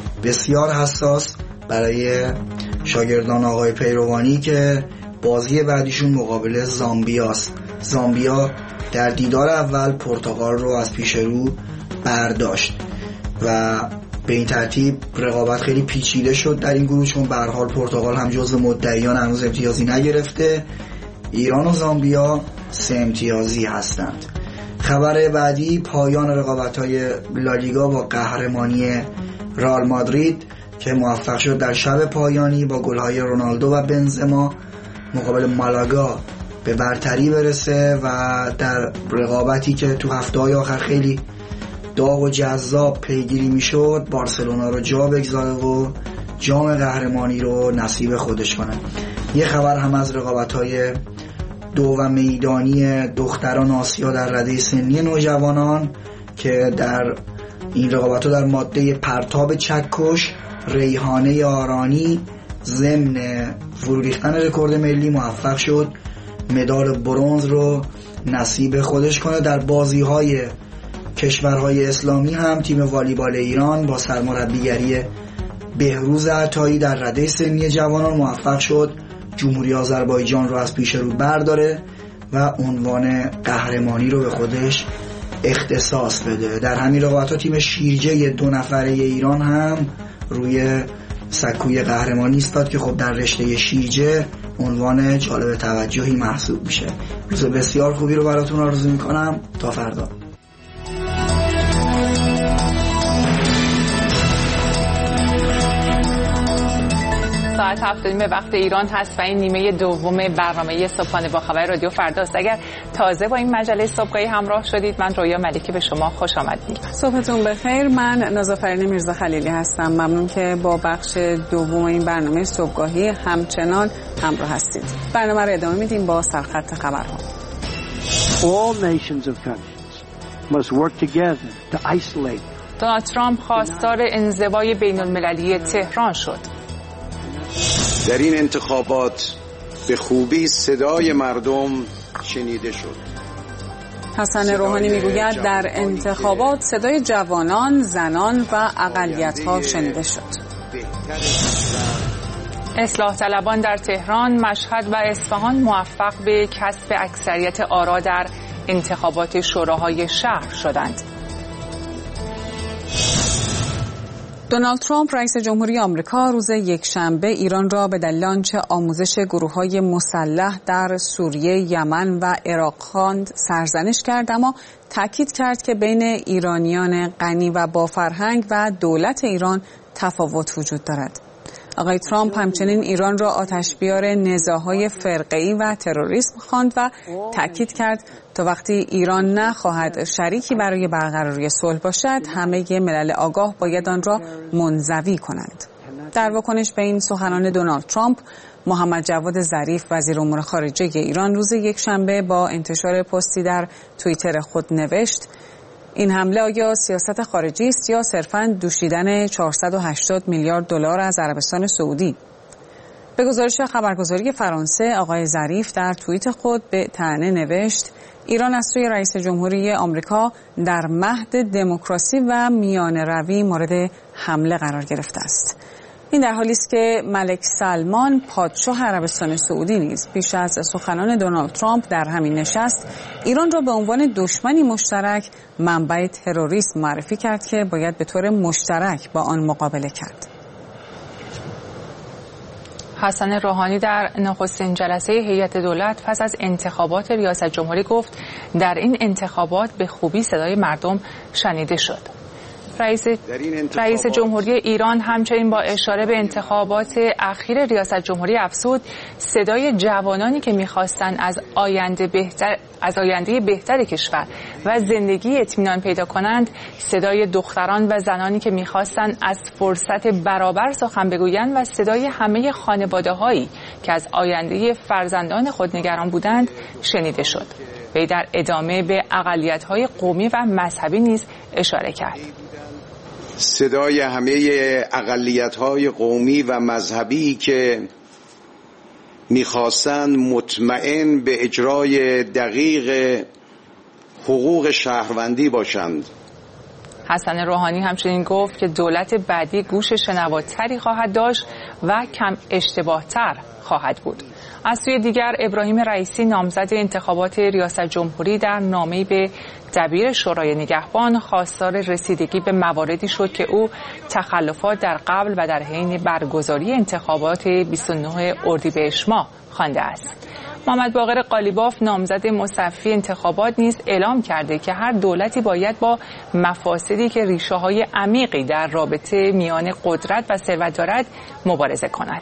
بسیار حساس برای شاگردان آقای پیروانی که بازی بعدیشون مقابل زامبیاست. زامبیا در دیدار اول پرتغال رو از پیش رو برداشت و به این ترتیب رقابت خیلی پیچیده شد در این گروه، چون به هر حال پرتغال هم جزو مدعیان هنوز امتیازی نگرفته. ایران و زامبیا سه امتیازی هستند. خبر بعدی، پایان رقابت‌های لالیگا با قهرمانی رئال مادرید که موفق شد در شب پایانی با گل‌های رونالدو و بنزما مقابل مالاگا به برتری برسه و در رقابتی که تو هفته‌های آخر خیلی داغ و جذاب پیگیری میشد بارسلونا رو جا بگذاره و جام قهرمانی رو نصیب خودش کنه. یه خبر هم از رقابت‌های دو و میدانی دختران آسیا در رده سنی نوجوانان که در این رقابت‌ها در ماده پرتاب چکش ریحانه آرانی ضمن فرو ریختن رکورد ملی موفق شد مدال برنز رو نصیب خودش کنه. در بازی‌های کشورهای اسلامی هم تیم والیبال ایران با سرمربیگری بهروز عطایی در رده سنی جوانان موفق شد جمهوری آذربایجان رو از پیش رو برداره و عنوان قهرمانی رو به خودش اختصاص بده. در همین رقابت‌ها تیم شیرجه دو نفره ایران هم روی سکوی قهرمانی ایستاد که خب در رشته شیرجه عنوان جالب توجهی محسوب میشه. روز بسیار خوبی رو براتون آرزو میکنم. تا فردا. ساعت هفت به وقت ایران هست و این نیمه دوم برنامه صبحانه با خبر رادیو فرداست. اگر تازه با این مجله صبحگاهی همراه شدید، من رویا ملکی به شما خوش آمد میگم. صبحتون بخیر. من نازافرین میرزا خلیلی هستم. ممنون که با بخش دوم این برنامه صبحگاهی همچنان همراه هستید. برنامه رو ادامه میدیم با سرخط خبرها. All nations of countries must work together to isolate. دونالد ترامپ خواستار انزوای بین المللی تهران شد. در این انتخابات به خوبی صدای مردم شنیده شد. حسن روحانی میگوید در انتخابات صدای جوانان، زنان و اقلیت‌ها شنیده شد. اصلاح طلبان در تهران، مشهد و اصفهان موفق به کسب اکثریت آرا در انتخابات شوراهای شهر شدند. دونالد ترامپ رئیس جمهوری آمریکا روز یکشنبه ایران را به دلیل آنچه آموزش گروه‌های مسلح در سوریه، یمن و عراق خواند سرزنش کرد، اما تاکید کرد که بین ایرانیان غنی و با فرهنگ و دولت ایران تفاوت وجود دارد. آقای ترامپ همچنین ایران را آتش‌بیار نزاع‌های فرقه‌ای و تروریسم خواند و تاکید کرد تا وقتی ایران نخواهد شریکی برای برقراری صلح باشد، همه ملل آگاه باید آن را منزوی کنند. در واکنش به این سخنان دونالد ترامپ، محمد جواد ظریف وزیر امور خارجه ایران روز یکشنبه با انتشار پستی در توییتر خود نوشت: این حمله آیا سیاست خارجی است یا صرفاً دوشیدن چهارصد و هشتاد میلیارد دلار از عربستان سعودی؟ به گزارش خبرگزاری فرانسه، آقای ظریف در توییت خود به طعنه نوشت: ایران از سوی رئیس جمهوری آمریکا در مهد دموکراسی و میانه روی مورد حمله قرار گرفته است. این در حالی است که ملک سلمان پادشاه عربستان سعودی نیز پیش از سخنان دونالد ترامپ در همین نشست ایران را به عنوان دشمنی مشترک منبع تروریسم معرفی کرد که باید به طور مشترک با آن مقابله کرد. حسن روحانی در نخستین جلسه هیئت دولت پس از انتخابات ریاست جمهوری گفت در این انتخابات به خوبی صدای مردم شنیده شد. رئیس, رئیس جمهوری ایران همچنین با اشاره به انتخابات اخیر ریاست جمهوری افزود صدای جوانانی که می‌خواستند از آینده بهتر از آینده بهتر کشور و زندگی اطمینان پیدا کنند، صدای دختران و زنانی که می‌خواستند از فرصت برابر سخن بگویند و صدای همه خانواده‌هایی که از آینده فرزندان خود نگران بودند شنیده شد. وی در ادامه به اقلیت‌های قومی و مذهبی نیز اشاره کرد. صدای همه اقلیت‌های قومی و مذهبی که می‌خواستند مطمئن به اجرای دقیق حقوق شهروندی باشند. حسن روحانی همچنین گفت که دولت بعدی گوش شنواتری خواهد داشت و کم اشتباه‌تر خواهد بود. از سوی دیگر ابراهیم رئیسی نامزد انتخابات ریاست جمهوری در نامه‌ای به دبیر شورای نگهبان خواستار رسیدگی به مواردی شد که او تخلفات در قبل و در حین برگزاری انتخابات بیست و نه اردیبهشت ماه خوانده است. محمد باقر قالیباف نامزد مصفی انتخابات نیز اعلام کرده که هر دولتی باید با مفاسدی که ریشه‌های عمیقی در رابطه میان قدرت و ثروت دارد مبارزه کند.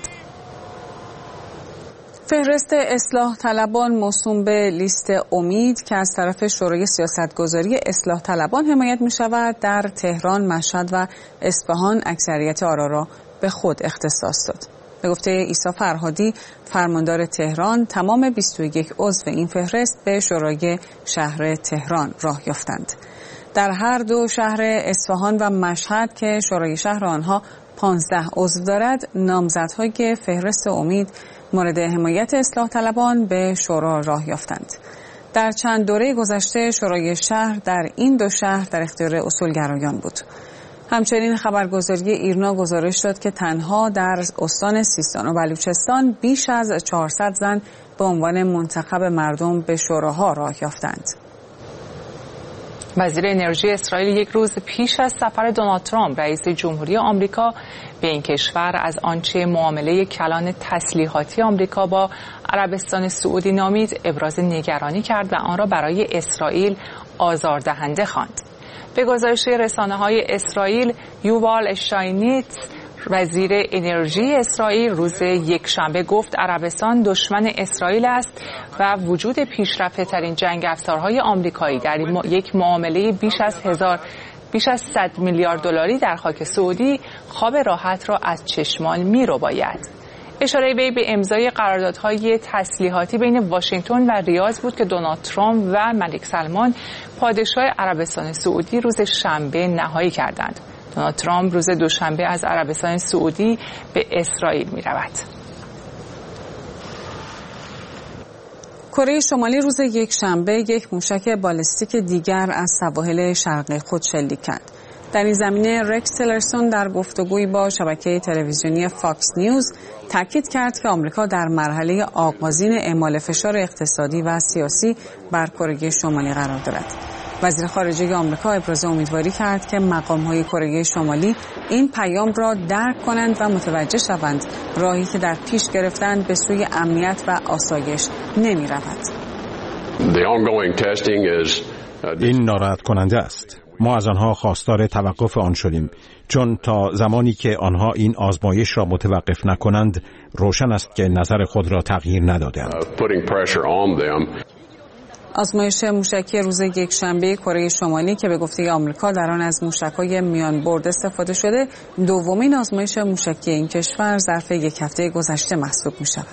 فهرست اصلاح طلبان موسوم به لیست امید که از طرف شورای سیاستگذاری اصلاح طلبان حمایت می شود در تهران، مشهد و اصفهان اکثریت آرا را به خود اختصاص داد. به گفته عیسی فرهادی فرماندار تهران، تمام بیست و یک عضو این فهرست به شورای شهر تهران راه یافتند. در هر دو شهر اصفهان و مشهد که شورای شهر آنها پانزده عضو دارد، نامزدهای فهرست امید مورد حمایت اصلاح طلبان به شورا راه یافتند. در چند دوره گذشته شورای شهر در این دو شهر در اختیار اصولگرایان بود. همچنین خبرگزاری ایرنا گزارش داد که تنها در استان سیستان و بلوچستان بیش از چهارصد زن به عنوان منتخب مردم به شوراها راه یافتند. وزیر انرژی اسرائیل یک روز پیش از سفر دونالد ترامپ رئیس جمهوری آمریکا به این کشور از آنچه معامله کلان تسلیحاتی آمریکا با عربستان سعودی نامید ابراز نگرانی کرد و آن را برای اسرائیل آزاردهنده خواند. به گزارش رسانه‌های اسرائیل، یووال شاینیتس وزیر انرژی اسرائیل روز یکشنبه گفت عربستان دشمن اسرائیل است و وجود پیشرفته‌ترین جنگ افزارهای آمریکایی در یک معامله بیش از هزار بیش از صد میلیارد دلاری در خاک سعودی خواب راحت را از چشمان می‌رباید. اشاره وی به امضای قراردادهای تسلیحاتی بین واشنگتن و ریاض بود که دونالد ترامپ و ملک سلمان پادشاه عربستان سعودی روز شنبه نهایی کردند. دونالد ترامپ روز دوشنبه از عربستان سعودی به اسرائیل می رود. کره شمالی روز یک شنبه یک موشک بالستیک دیگر از سواحل شرقی خود شلیک کرد. در این زمینه رکس تیلرسون در گفتگویی با شبکه تلویزیونی فاکس نیوز تاکید کرد که آمریکا در مرحله آغازین اعمال فشار اقتصادی و سیاسی بر کره شمالی قرار دارد. وزیر خارجه آمریکا ابراز امیدواری کرد که مقام‌های کره شمالی این پیام را درک کنند و متوجه شوند راهی که در پیش گرفتند به سوی امنیت و آسایش نمی‌رود. این ناراحت کننده است. ما از آنها خواستار توقف آن شدیم، چون تا زمانی که آنها این آزمایش را متوقف نکنند روشن است که نظر خود را تغییر ندادند. آزمایش موشکی روز یکشنبه کره شمالی که به گفته آمریکا در آن از موشک‌های میان برد استفاده شده، دومین آزمایش موشکی این کشور ظرف یک هفته گذشته محسوب می‌شود.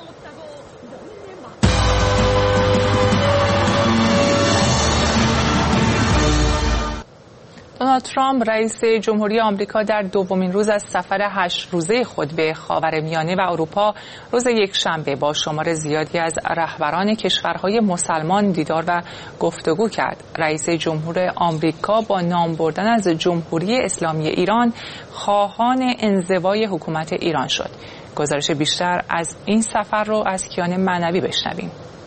دونالد ترامپ رئیس جمهوری آمریکا در دومین روز از سفر هشت روزه خود به خاورمیانه و اروپا روز یکشنبه با شمار زیادی از رهبران کشورهای مسلمان دیدار و گفتگو کرد. رئیس جمهور آمریکا با نام بردن از جمهوری اسلامی ایران خواهان انزوای حکومت ایران شد. گزارش بیشتر از این سفر رو از کیان معنوی بشنویم.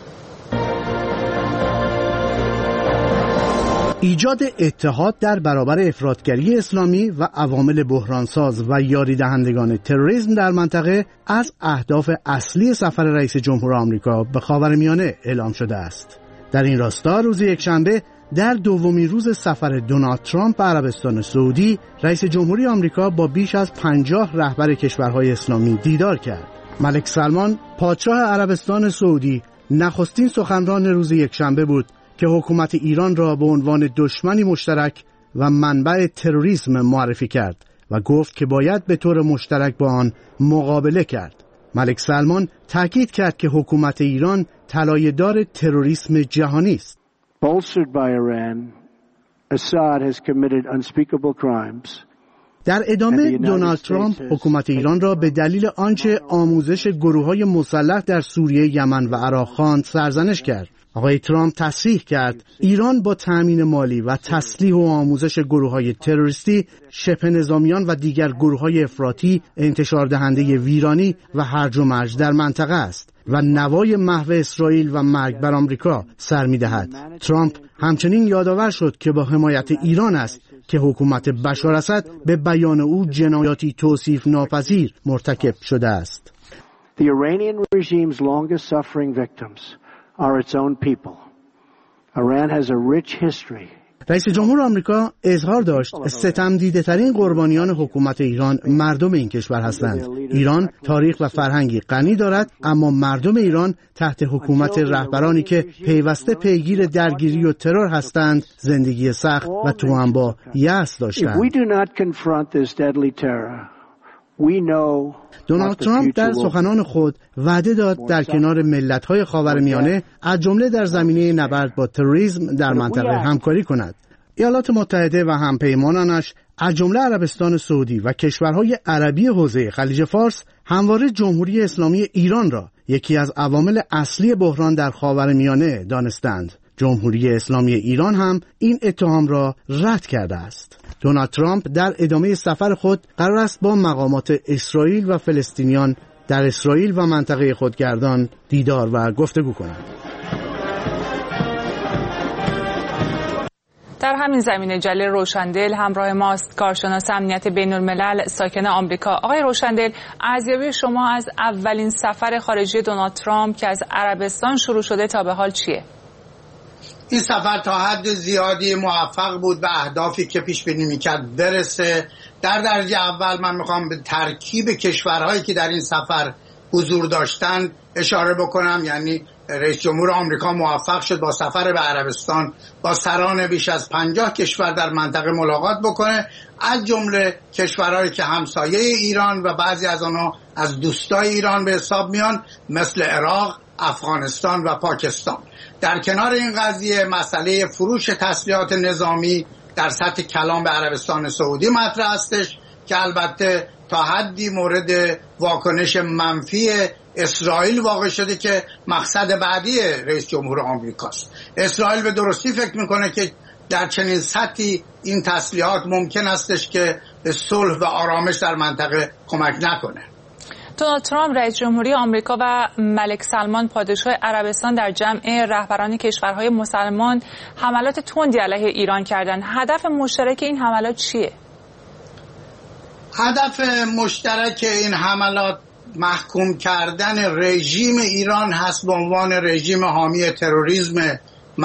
ایجاد اتحاد در برابر افراطگری اسلامی و عوامل بحرانساز و یاری دهندگان تروریسم در منطقه از اهداف اصلی سفر رئیس جمهور آمریکا به خاورمیانه اعلام شده است. در این راستا روز یکشنبه در دومین روز سفر دونالد ترامپ به عربستان سعودی، رئیس جمهوری آمریکا با بیش از پنجاه رهبر کشورهای اسلامی دیدار کرد. ملک سلمان، پادشاه عربستان سعودی، نخستین سخنران روز یکشنبه بود که حکومت ایران را به عنوان دشمنی مشترک و منبع تروریسم معرفی کرد و گفت که باید به طور مشترک با آن مقابله کرد. ملک سلمان تاکید کرد که حکومت ایران طلایه‌دار تروریسم جهانی است. Bolstered by Iran, Assad has committed unspeakable crimes. در ادامه دونالد ترامپ حکومت ایران را به دلیل آنچه آموزش گروه‌های مسلح در سوریه، یمن و عراق خواند سرزنش کرد. آقای ترامپ تصریح کرد ایران با تأمین مالی و تسلیح و آموزش گروه‌های تروریستی، شبه نظامیان و دیگر گروه‌های افراطی انتشار دهنده ویرانی و هرج و مرج در منطقه است و نوای محو اسرائیل و مرگ بر آمریکا سر می‌دهد. ترامپ همچنین یادآور شد که با حمایت ایران است که حکومت بشار اسد به بیان او جنایاتی توصیف ناپذیر مرتکب شده است. The Iranian regime's longest suffering victims are its own people. Iran has a rich history. رئیس جمهور آمریکا اظهار داشت ستم دیده ترین قربانیان حکومت ایران مردم این کشور هستند. ایران تاریخ و فرهنگی غنی دارد، اما مردم ایران تحت حکومت رهبرانی که پیوسته پیگیر درگیری و ترور هستند زندگی سخت و توأم با یأس داشتند. دونالد ترامپ در سخنان خود وعده داد در کنار ملت‌های خاورمیانه از جمله در زمینه نبرد با تروریسم در منطقه همکاری کند. ایالات متحده و همپیمانانش از جمله عربستان سعودی و کشورهای عربی حوزه خلیج فارس همواره جمهوری اسلامی ایران را یکی از عوامل اصلی بحران در خاورمیانه دانستند. جمهوری اسلامی ایران هم این اتهام را رد کرده است. دونالد ترامپ در ادامه سفر خود قرار است با مقامات اسرائیل و فلسطینیان در اسرائیل و منطقه خودگردان دیدار و گفتگو کند. در همین زمینه جلیل روشندل همراه ماست، کارشناس امنیت بین الملل ساکن آمریکا. آقای روشندل، ارزیابی شما از اولین سفر خارجی دونالد ترامپ که از عربستان شروع شده تا به حال چیه؟ این سفر تا حد زیادی موفق بود و اهدافی که پیش بینی میکرد برسه. در درجه اول من میخوام به ترکیب کشورهایی که در این سفر حضور داشتن اشاره بکنم. یعنی رئیس جمهور آمریکا موفق شد با سفر به عربستان با سران بیش از پنجاه کشور در منطقه ملاقات بکنه، از جمله کشورهایی که همسایه ایران و بعضی از آنها از دوستای ایران به حساب میان، مثل عراق، افغانستان و پاکستان. در کنار این قضیه مسئله فروش تسلیحات نظامی در سطح کلان به عربستان سعودی مطرح هستش که البته تا حدی مورد واکنش منفی اسرائیل واقع شده که مقصد بعدی رئیس جمهور آمریکاست. اسرائیل به درستی فکر میکنه که در چنین سطحی این تسلیحات ممکن استش که به صلح و آرامش در منطقه کمک نکنه. دونالد ترامپ رئیس جمهوری آمریکا و ملک سلمان پادشاه عربستان در جمع رهبران کشورهای مسلمان حملات تندی علیه ایران کردند. هدف مشترک این حملات چیه؟ هدف مشترک این حملات محکوم کردن رژیم ایران هست به عنوان رژیم حامی تروریسم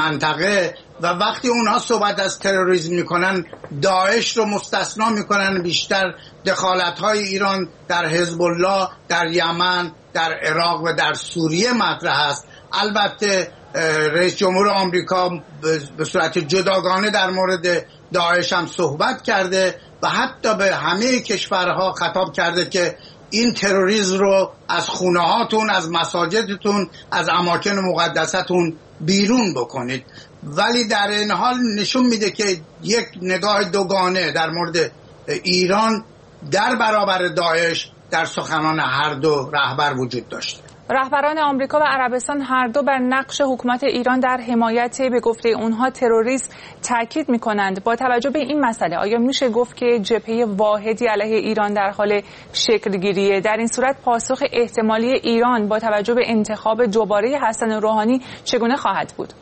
منطقه و وقتی اونها صحبت از تروریسم میکنن داعش رو مستثنا میکنن. بیشتر دخالت‌های ایران در حزب الله، در یمن، در عراق و در سوریه مطرح است. البته رئیس جمهور آمریکا به صورت جداگانه در مورد داعش هم صحبت کرده و حتی به همه کشورها خطاب کرده که این تروریسم رو از خونه هاتون، از مساجدتون، از اماکن مقدستون بیرون بکنید. ولی در این حال نشون میده که یک نگاه دوگانه در مورد ایران در برابر داعش در سخنان هر دو رهبر وجود داشته. رهبران آمریکا و عربستان هر دو بر نقش حکومت ایران در حمایت به گفته اونها تروریسم تاکید می‌کنند. با توجه به این مسئله آیا میشه گفت که جبهه واحدی علیه ایران در حال شکل گیریه؟ در این صورت پاسخ احتمالی ایران با توجه به انتخاب دوباره حسن روحانی چگونه خواهد بود؟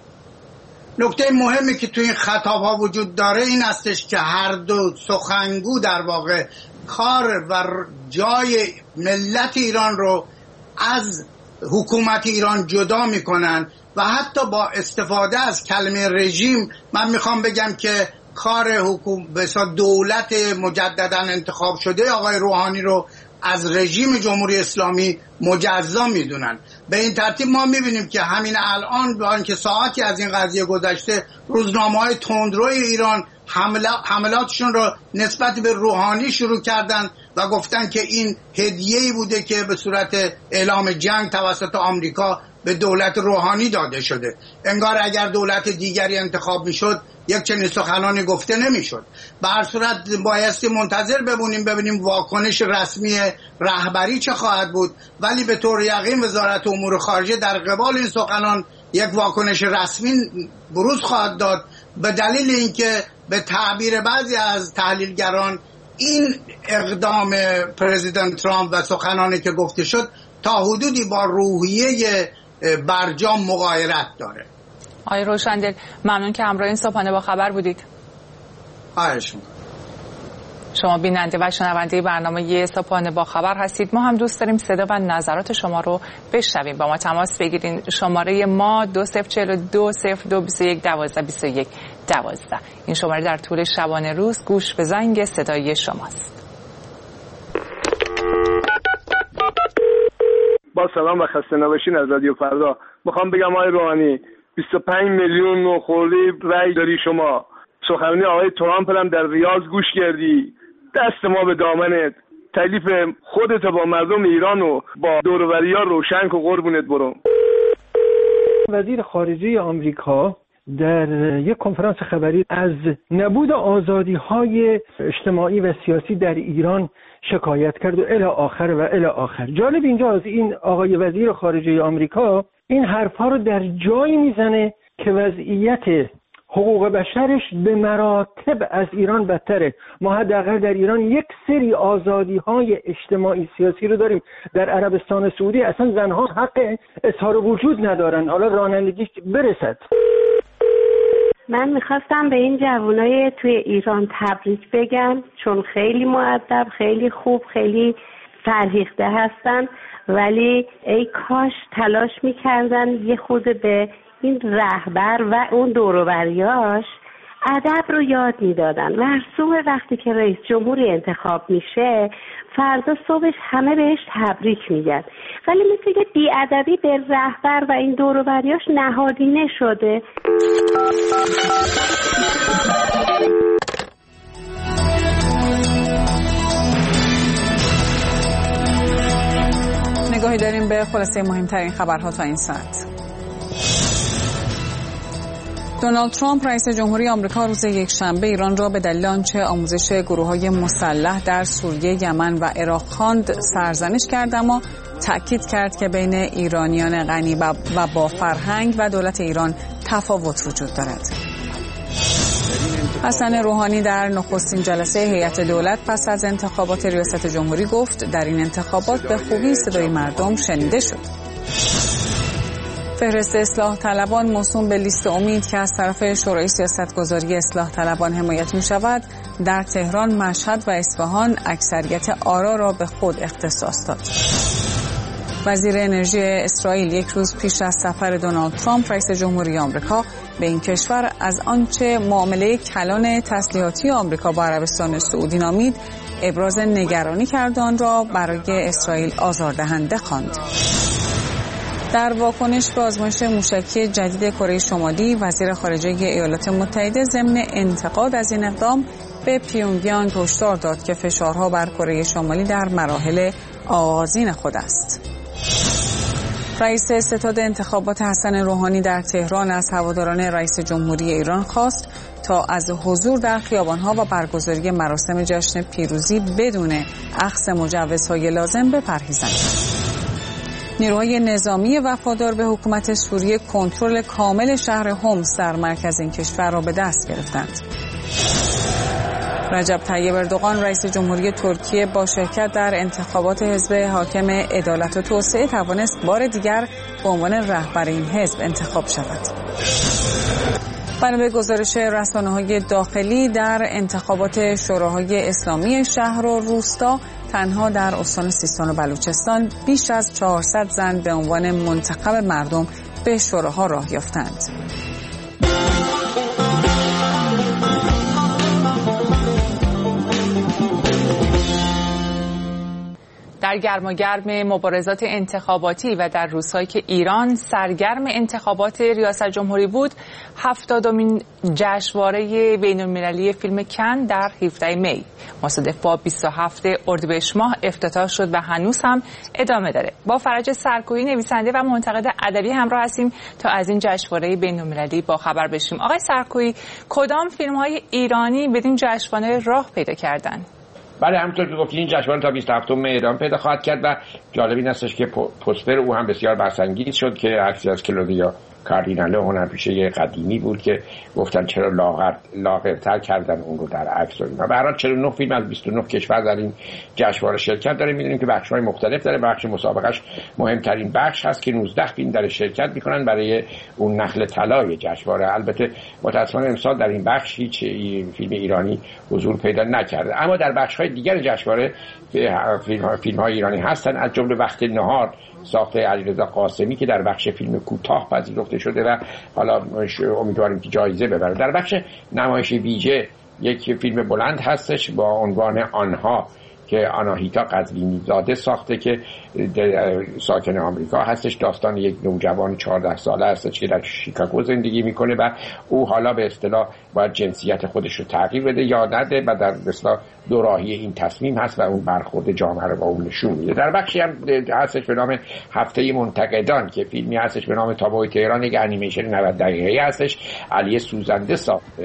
نکته مهمی که توی این خطاب‌ها وجود داره این استش که هر دو سخنگو در واقع کار و جای ملت ایران رو از حکومت ایران جدا میکنن و حتی با استفاده از کلمه رژیم من میخوام بگم که کار حکومت بسا دولت مجددا انتخاب شده آقای روحانی رو از رژیم جمهوری اسلامی مجزا میدونن. به این ترتیب ما میبینیم که همین الان با اینکه ساعتی از این قضیه گذشته روزنامه‌های تندروی ایران حملاتشون رو نسبت به روحانی شروع کردن و گفتن که این هدیه‌ای بوده که به صورت اعلام جنگ توسط آمریکا به دولت روحانی داده شده. انگار اگر دولت دیگری انتخاب میشد یک چنین سخنانی گفته نمیشد. به هر صورت بایستی منتظر بمونیم ببینیم واکنش رسمی رهبری چه خواهد بود، ولی به طور یقین وزارت امور خارجه در قبال این سخنان یک واکنش رسمی بروز خواهد داد، به دلیل اینکه به تعبیر بعضی از تحلیلگران این اقدام پرزیدنت ترامپ و سخنانی که گفته شد تا حدودی با روحیه برجام مغایرت داره. آقای روشندل ممنون که همراه این صبحانه با خبر بودید. خواهش می‌کنم. شما بیننده و شنونده برنامه صبحانه با خبر هستید. ما هم دوست داریم صدا و نظرات شما رو بشنویم. با ما تماس بگیرین. شماره ما دو صفر چهل و دو صفر دو بیست و یک دوازده بیست و یک دوازده. این شماره در طول شبانه روز گوش به زنگ صدای شماست. با سلام و خسته نباشین از رادیو فردا. میخوام بگم آقای روحانی بیست و پنج میلیون و خورده رأی داری شما. سخنرانی آقای ترامپ هم در ریاض گوش کردی. دست ما به دامنت. تکلیف خودت با مردم ایران و با دور و بریا روشن کن قربونت برم. وزیر خارجه آمریکا در یک کنفرانس خبری از نبود آزادی‌های اجتماعی و سیاسی در ایران شکایت کرد و الی آخر و الی آخر. جالب اینجا از این آقای وزیر خارجه آمریکا این حرفا رو در جایی میزنه که وضعیت حقوق بشرش به مراتب از ایران بدتره. ما حداقل در ایران یک سری آزادی‌های اجتماعی سیاسی رو داریم. در عربستان سعودی اصلا زنها حق اظهار وجود ندارن، حالا رانندگی برسد. من میخواستم به این جوانای توی ایران تبریک بگم، چون خیلی مؤدب، خیلی خوب، خیلی فرهیخته هستن، ولی ای کاش تلاش میکردن یه خود به این رهبر و اون دوروبریاش ادب رو یاد میدادن. مرسوم وقتی که رئیس جمهوری انتخاب میشه فردا صبحش همه بهش تبریک میگن، ولی مثل که بی‌ادبی به رهبر و این دوروبریاش نهادینه شده. نگاهی داریم به خلاصه مهمترین خبرها تا این ساعت. دونالد ترامپ رئیس جمهوری آمریکا روز یکشنبه ایران را به دلیل آنچه آموزش گروه‌های مسلح در سوریه، یمن و عراق خواند سرزنش کرد، اما تأکید کرد که بین ایرانیان غنی و با فرهنگ و دولت ایران تفاوت وجود دارد. حسن روحانی در نخستین جلسه هیئت دولت پس از انتخابات ریاست جمهوری گفت در این انتخابات به خوبی صدای مردم شنیده شد. فهرست اصلاح طلبان موسوم به لیست امید که از طرف شورای سیاستگذاری اصلاح طلبان حمایت می شود، در تهران، مشهد و اصفهان اکثریت آرا را به خود اختصاص داد. وزیر انرژی اسرائیل یک روز پیش از سفر دونالد ترامپ رئیس جمهوری آمریکا به این کشور از آنچه معامله کلان تسلیحاتی آمریکا با عربستان سعودی نامید ابراز نگرانی کرد، آن را برای اسرائیل آزاردهنده خواند. در واکنش به آزمایش موشکی جدید کره شمالی، وزیر خارجه ایالات متحده ضمن انتقاد از این اقدام به پیونگیانگ هشدار داد که فشارها بر کره شمالی در مراحل آغازین خود است. رئیس ستاد انتخابات حسن روحانی در تهران از هواداران رئیس جمهوری ایران خواست تا از حضور در خیابان‌ها و برگزاری مراسم جشن پیروزی بدون اخذ مجوزهای لازم بپرهیزند. نیروهای نظامی وفادار به حکومت سوریه کنترل کامل شهر حمص در مرکز این کشور را به دست گرفتند. رجب طیب اردوغان رئیس جمهوری ترکیه با شرکت در انتخابات حزب حاکم عدالت و توسعه توانست بار دیگر به عنوان رهبر این حزب انتخاب شود. بنا به گزارش رسانه‌های داخلی، در انتخابات شوراهای اسلامی شهر و روستا تنها در استان سیستان و بلوچستان بیش از چهارصد زن به عنوان منتخب مردم به شوراها راه یافتند. در گرماگرم مبارزات انتخاباتی و در روزهایی که ایران سرگرم انتخابات ریاست جمهوری بود، هفتادمین جشنواره بین‌المللی فیلم کن در هفدهم می مصادف با بیست و هفتم اردیبهشت ماه افتتاح شد و هنوز هم ادامه داره. با فرج سرکویی نویسنده و منتقد ادبی همراه هستیم تا از این جشنواره بین‌المللی با خبر بشیم. آقای سرکویی، کدام فیلم‌های ایرانی بدین جشنواره راه پیدا کردن؟ بله، همونطور که گفتین این جشنواره تا بیست و هفتم می ادامه پیدا خواهد کرد و جالب این استش که پوستر او هم بسیار بحث‌انگیز شد که عکسی از کلودیا کاردیناله هنرپیشه قدیمی بود که گفتن چرا لاغر لاغرتر کردن اون رو در عکس و اینا. به هر حال چهل و نه فیلم از بیست و نه کشور در این جشنواره شرکت داره. می‌دونیم که بخش‌های مختلف داره. بخش مسابقهش مهمترین بخش هست که نوزده فیلم در شرکت می‌کنن برای اون نخل طلای جشنواره. البته متأسفانه امسال در این بخش هیچ فیلم ایرانی حضور پیدا نکرده، اما در بخش‌های دیگر جشنواره فیلم‌های ایرانی هستن، از جمله وقت نهار ساخته علیرضا قاسمی که در بخش فیلم کوتاه پذیرفته شده و حالا امیدواریم که جایزه ببره. در بخش نمایش ویژه یک فیلم بلند هستش با عنوان آنها که آناهیتا قزوینی زاده ساخته که ساکن آمریکا هستش. داستان یک نوجوان چهارده ساله هستش که در شیکاگو زندگی میکنه و او حالا به اصطلاح باید جنسیت خودش رو تغییر بده یا نده و در به اصطلاح دوراهی این تصمیم هست و اون برخورد جامعه رو با اون نشون میده. در بخشی هم هستش به نام هفته منتقدان که فیلمی هستش به نام تابوی تهران، یک انیمیشن نود دقیقه‌ای هستش، علی سوزنده ساخته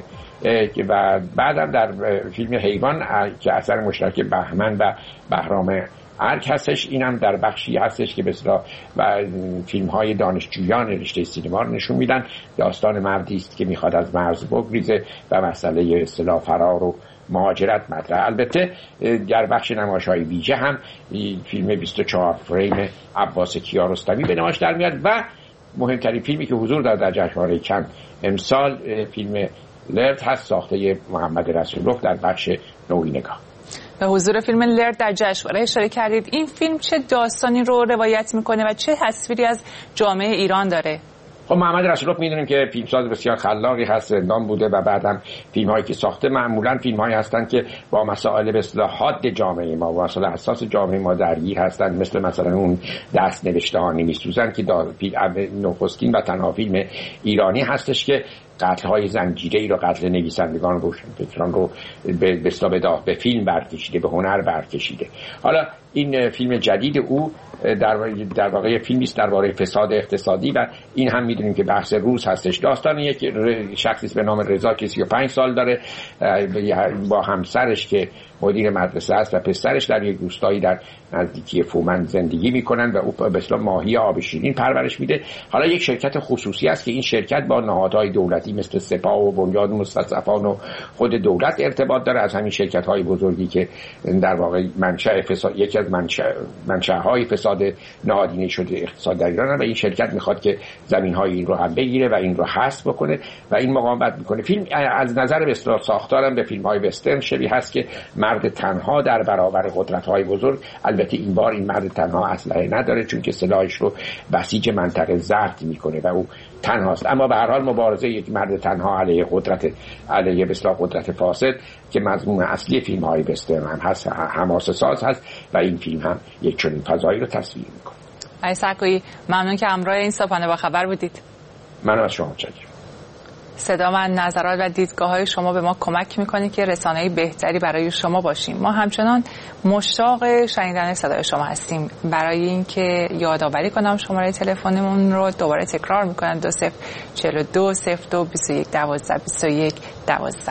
و بعدم در فیلم حیوان که اثر مشترک بهمن و بهرام ارک هستش، اینم در بخشی هستش که به اصطلاح و فیلم‌های دانشجویان رشته سینما رو نشون میدن. داستان مردی است که میخواد از مرز بگریزه و مسئله اصطلاح فرار و مهاجرت مطرح. البته در بخش نمایش‌های ویژه هم فیلم بیست و چهار فریم عباس کیارستمی به نمایش در میاد و مهمترین فیلمی که حضور دارد در جشنواره کن امسال فیلم لرد هست، ساخته محمد رسول‌الله در بخش نوی نگاه. به حضور فیلم لرد در جشنواره اشاره کردید. این فیلم چه داستانی رو روایت میکنه و چه تصویری از جامعه ایران داره؟ خب محمد رسول‌الله میدونیم که فیلمساز بسیار خلاقی هست، زندان بوده و بعدم فیلم هایی که ساخته معمولا فیلم هایی هستند که با مسائل به اصطلاح حاد جامعه ما و مسائل حساس جامعه ما درگیر هستند، مثل مثلا اون دست نوشته ها نمی‌سوزن که نخستین و تنها فیلم ایرانی هستش که قتل های زنجیره‌ای رو، قتل نویسندگان روشنفکران رو به اصطلاح به فیلم برکشیده، به هنر برکشیده. حالا این فیلم جدید او در در واقع فیلمی است درباره فساد اقتصادی و این هم میدونیم که بحث روز هستش. داستان یک شخصی به نام رضا که سی و پنج سال داره، با همسرش که مدیر مدرسه است و پسرش در یک روستایی در نزدیکی فومن زندگی میکنن و او به اصطلاح ماهی آب شیرین پرورش میده. حالا یک شرکت خصوصی است که این شرکت با نهادهای دولتی مثل سپاه و بنیاد مستضعفان و خود دولت ارتباط داره. از همین شرکت های بزرگی که در واقع منشأ فساد، یکی از منشأ منشأهای فساد نهادینه شده اقتصاد در ایران، و این شرکت میخواد که زمین های این رو هم بگیره و این رو حذف بکنه و این مقاومت میکنه. فیلم از نظر به اصطلاح ساختارم به فیلم های وسترن شبیه هست که مرد تنها در برابر قدرت های بزرگ. البته این بار این مرد تنها اسلحه نداره چون که سلاحش رو بسیج منطقه ضبط میکنه و او تنهاست، اما به هر حال مبارزه یک مرد تنها علیه قدرت علیه به اصطلاح قدرت فاسد که مضمون اصلی فیلم های وسترن هم هست، حماسه ساز هست و این فیلم هم یک چنین فضایی رو تصویر میکنه. آقای سرکویی ممنون که همراه این صبحانه با خبر بودید. من از شما متشکرم. صدا و نظرات و دیدگاه‌های شما به ما کمک می‌کنه که رسانه‌ای بهتری برای شما باشیم. ما همچنان مشتاق شنیدن صدای شما هستیم. برای اینکه یادآوری کنم شماره تلفنمون رو دوباره تکرار می‌کنم: دو صفر چهل و دو صفر دو بیست و یک دوازده بیست و یک دوازده.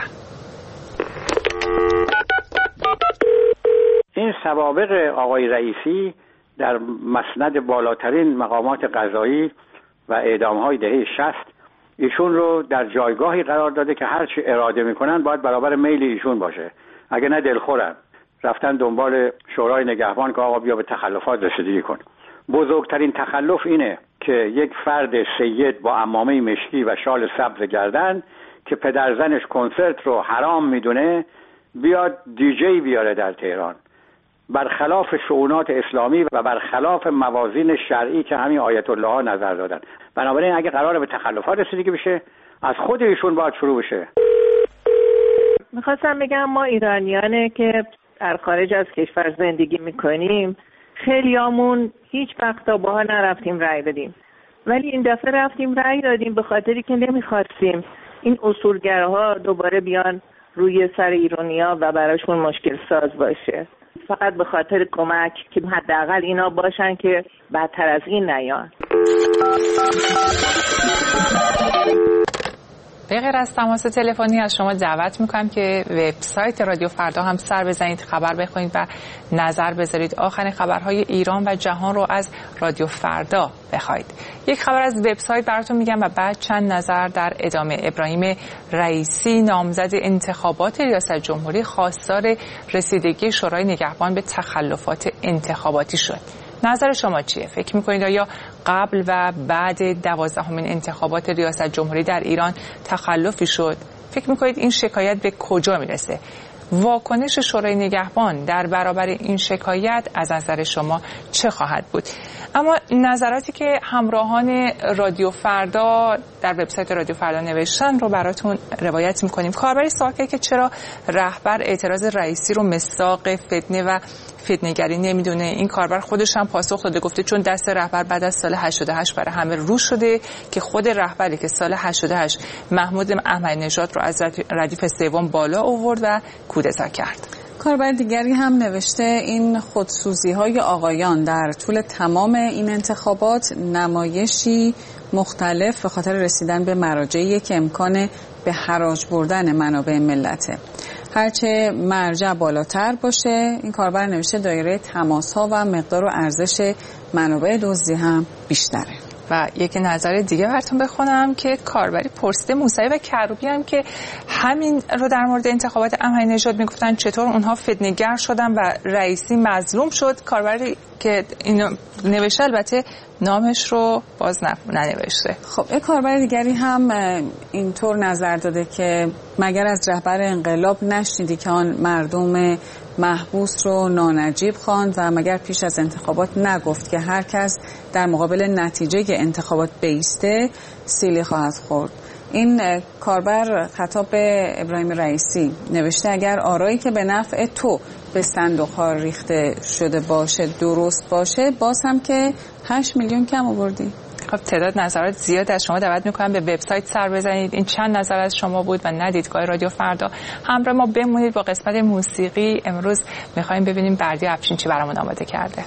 این سوابق آقای رئیسی در مسند بالاترین مقامات قضایی و اعدام‌های دهه شصت ایشون رو در جایگاهی قرار داده که هر چی اراده میکنن باید برابر میل ایشون باشه. اگه نه دلخورن، رفتن دنبال شورای نگهبان که آقا بیا به تخلفات رسیدگی کن. بزرگترین تخلف اینه که یک فرد سید با عمامه مشکی و شال سبز گردن که پدر زنش کنسرت رو حرام میدونه بیاد دیجی بیاره در تهران، برخلاف شؤونات اسلامی و برخلاف موازین شرعی که همین آیت الله ها نظر دادن. بنابراین اگه قراره به تخلفات رسیدگی بشه از خود ایشون باید شروع بشه. میخواستم بگم ما ایرانیانه که در خارج از کشور زندگی میکنیم خیلیامون هیچ وقتا با ها نرفتیم رأی بدیم، ولی این دفعه رفتیم رأی دادیم به خاطری که نمیخواستیم این اصولگراها دوباره بیان روی سر ایرانیا و براشون مشکل ساز باشه. فقط به خاطر کمک که حداقل اینا باشن که بدتر از این نیان. به غیر از تماس تلفنی از شما دعوت میکنم که وبسایت رادیو فردا هم سر بزنید، خبر بخونید و نظر بذارید. آخرین خبرهای ایران و جهان رو از رادیو فردا بخواید. یک خبر از وبسایت براتون میگم و بعد چند نظر در ادامه. ابراهیم رئیسی نامزد انتخابات ریاست جمهوری خواستار رسیدگی شورای نگهبان به تخلفات انتخاباتی شد. نظر شما چیه؟ فکر میکنید آیا قبل و بعد دوازدهمین انتخابات ریاست جمهوری در ایران تخلفی شد؟ فکر میکنید این شکایت به کجا میرسه؟ واکنش شورای نگهبان در برابر این شکایت از نظر شما چه خواهد بود؟ اما نظراتی که همراهان رادیو فردا در وبسایت رادیو فردا نوشتن رو براتون روایت میکنیم. کاربری سوال کرد که چرا رهبر اعتراض رئیسی رو مصداق فتنه و فتنه‌گری نمیدونه. این کاربر خودش هم پاسخ داده، گفته چون دست رهبر بعد از سال هشتاد و هشت برای همه رو شده که خود رهبری که سال هشتاد و هشت محمود احمدی نژاد رو از ردیف سوم بالا آورد و کودتا کرد. کاربر دیگری هم نوشته این خودسوزی های آقایان در طول تمام این انتخابات نمایشی مختلف به خاطر رسیدن به مراجعی که امکان به حراج بردن منابع ملته. هرچه مرجع بالاتر باشه، این کاربر نوشته دایره تماس ها و مقدار و ارزش منابع دزدی هم بیشتره. و یک نظر دیگه براتون بخونم که کاربری پرسیده موسوی و کروبی هم که همین رو در مورد انتخابات امهری نژاد میگفتن چطور اونها فتنه‌گر شدن و رئیسی مظلوم شد. کاربری که اینو نوشته البته نامش رو باز ننوشته. خب یک کاربر دیگری هم اینطور نظر داده که مگر از رهبر انقلاب نشنیدی که آن مردم محبوس رو نانجیب خواند و مگر پیش از انتخابات نگفت که هر کس در مقابل نتیجه انتخابات بایسته سیلی خواهد خورد. این کاربر خطاب به ابراهیم رئیسی نوشته اگر آرایی که به نفع تو به صندوق‌ها ریخته شده باشه درست باشه باز هم که هشت میلیون کم آوردی. خب تعداد نظرات زیاد از شما دعوت میکنم به وبسایت سر بزنید. این چند نظر از شما بود و نه دیدگاه رادیو فردا. همراه ما بمونید با قسمت موسیقی. امروز میخوایم ببینیم بردی افشین چی برامون آماده کرده.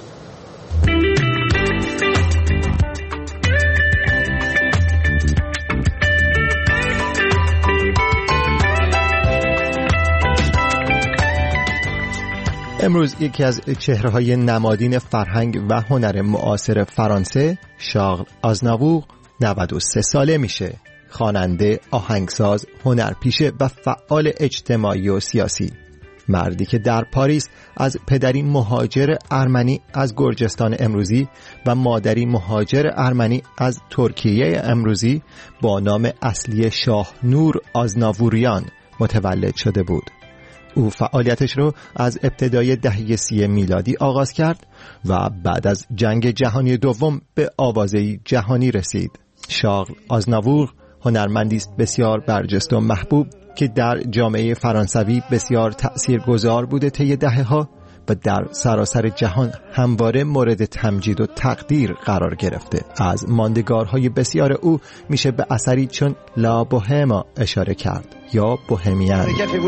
امروز یکی از چهره‌های نمادین فرهنگ و هنر معاصر فرانسه، شارل آزناوور، نود و سه ساله میشه. خواننده، آهنگساز، هنرپیشه و فعال اجتماعی و سیاسی. مردی که در پاریس از پدری مهاجر ارمنی از گرجستان امروزی و مادری مهاجر ارمنی از ترکیه امروزی با نام اصلی شاهنور آزناووریان متولد شده بود. او فعالیتش رو از ابتدای دهه سی میلادی آغاز کرد و بعد از جنگ جهانی دوم به آوازه جهانی رسید. شارل آزناوور هنرمندی است بسیار برجسته و محبوب که در جامعه فرانسوی بسیار تأثیرگذار بوده طی دهه‌ها و در سراسر جهان همواره مورد تمجید و تقدیر قرار گرفته. از ماندگارهای بسیار او میشه به اثری چون لا بوهما اشاره کرد یا بوهمیان.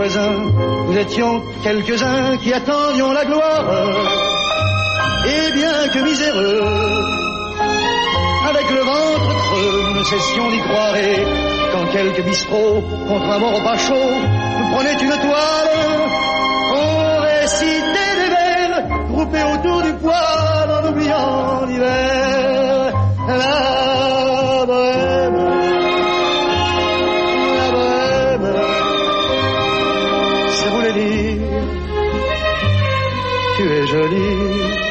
Avec le ventre creux, nous ne cessions d'y croire. Quand quelques bistrots, contrairement au pas chaud, nous prenaient une toile, on récitait des vers, groupés autour du poêle, en oubliant l'hiver. La bohème, la bohème, ça voulait dire, tu es jolie.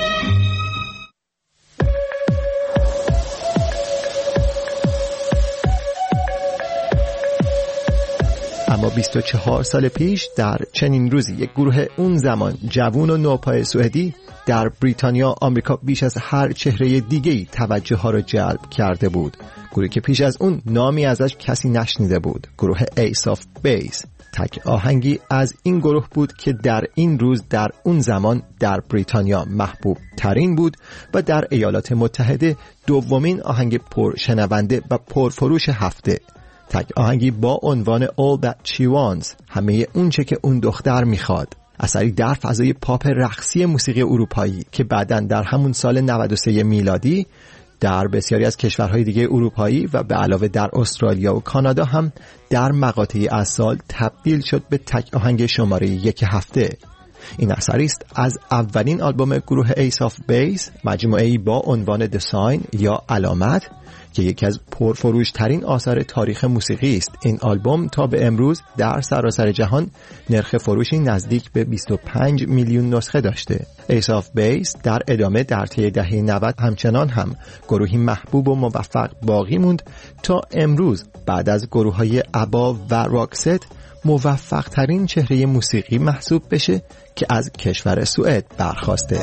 اما بیست و چهار سال پیش در چنین روزی یک گروه اون زمان جوان و نوپای سوئدی در بریتانیا آمریکا بیش از هر چهره دیگه‌ای توجه ها را جلب کرده بود. گروهی که پیش از اون نامی ازش کسی نشنیده بود، گروه ایس آف بیس. تک آهنگی از این گروه بود که در این روز در اون زمان در بریتانیا محبوب ترین بود و در ایالات متحده دومین آهنگ پرشنونده و پرفروش هفته. تک آهنگی با عنوان All That She Wants، همه اون چه که اون دختر میخواد، اثری در فضای پاپ رقصی موسیقی اروپایی که بعداً در همون سال نود و سه میلادی در بسیاری از کشورهای دیگه اروپایی و به علاوه در استرالیا و کانادا هم در مقاطعی از سال تبدیل شد به تک آهنگ شماره یک هفته. این اثری است از اولین آلبوم گروه ایس آف بیس، مجموعه‌ای با عنوان The Sign یا علامت که یکی از پرفروش ترین آثار تاریخ موسیقی است. این آلبوم تا به امروز در سراسر جهان نرخ فروشی نزدیک به بیست و پنج میلیون نسخه داشته. ایس آف بیس در ادامه در طی دهه نود همچنان هم گروهی محبوب و موفق باقی موند تا امروز بعد از گروه‌های ابا و راکست موفق ترین چهره موسیقی محسوب بشه که از کشور سوئد برخاسته.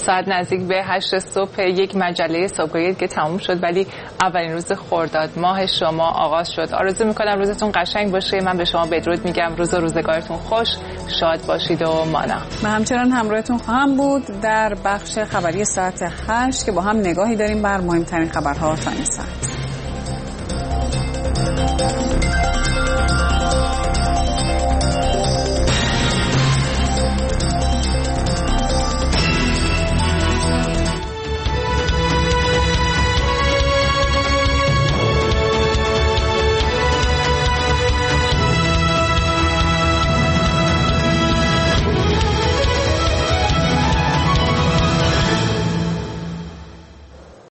ساعت نزدیک به هشت صبح یک مجله صبحگاهی که تموم شد، ولی اولین روز خرداد ماه شما آغاز شد. آرزو میکنم روزتون قشنگ باشه. من به شما بدرود میگم. روز و روزگارتون خوش، شاد باشید و مانا. من همچنان همراهتون خواهم بود در بخش خبری ساعت هشت که با هم نگاهی داریم بر مهمترین خبرها تا این ساعت.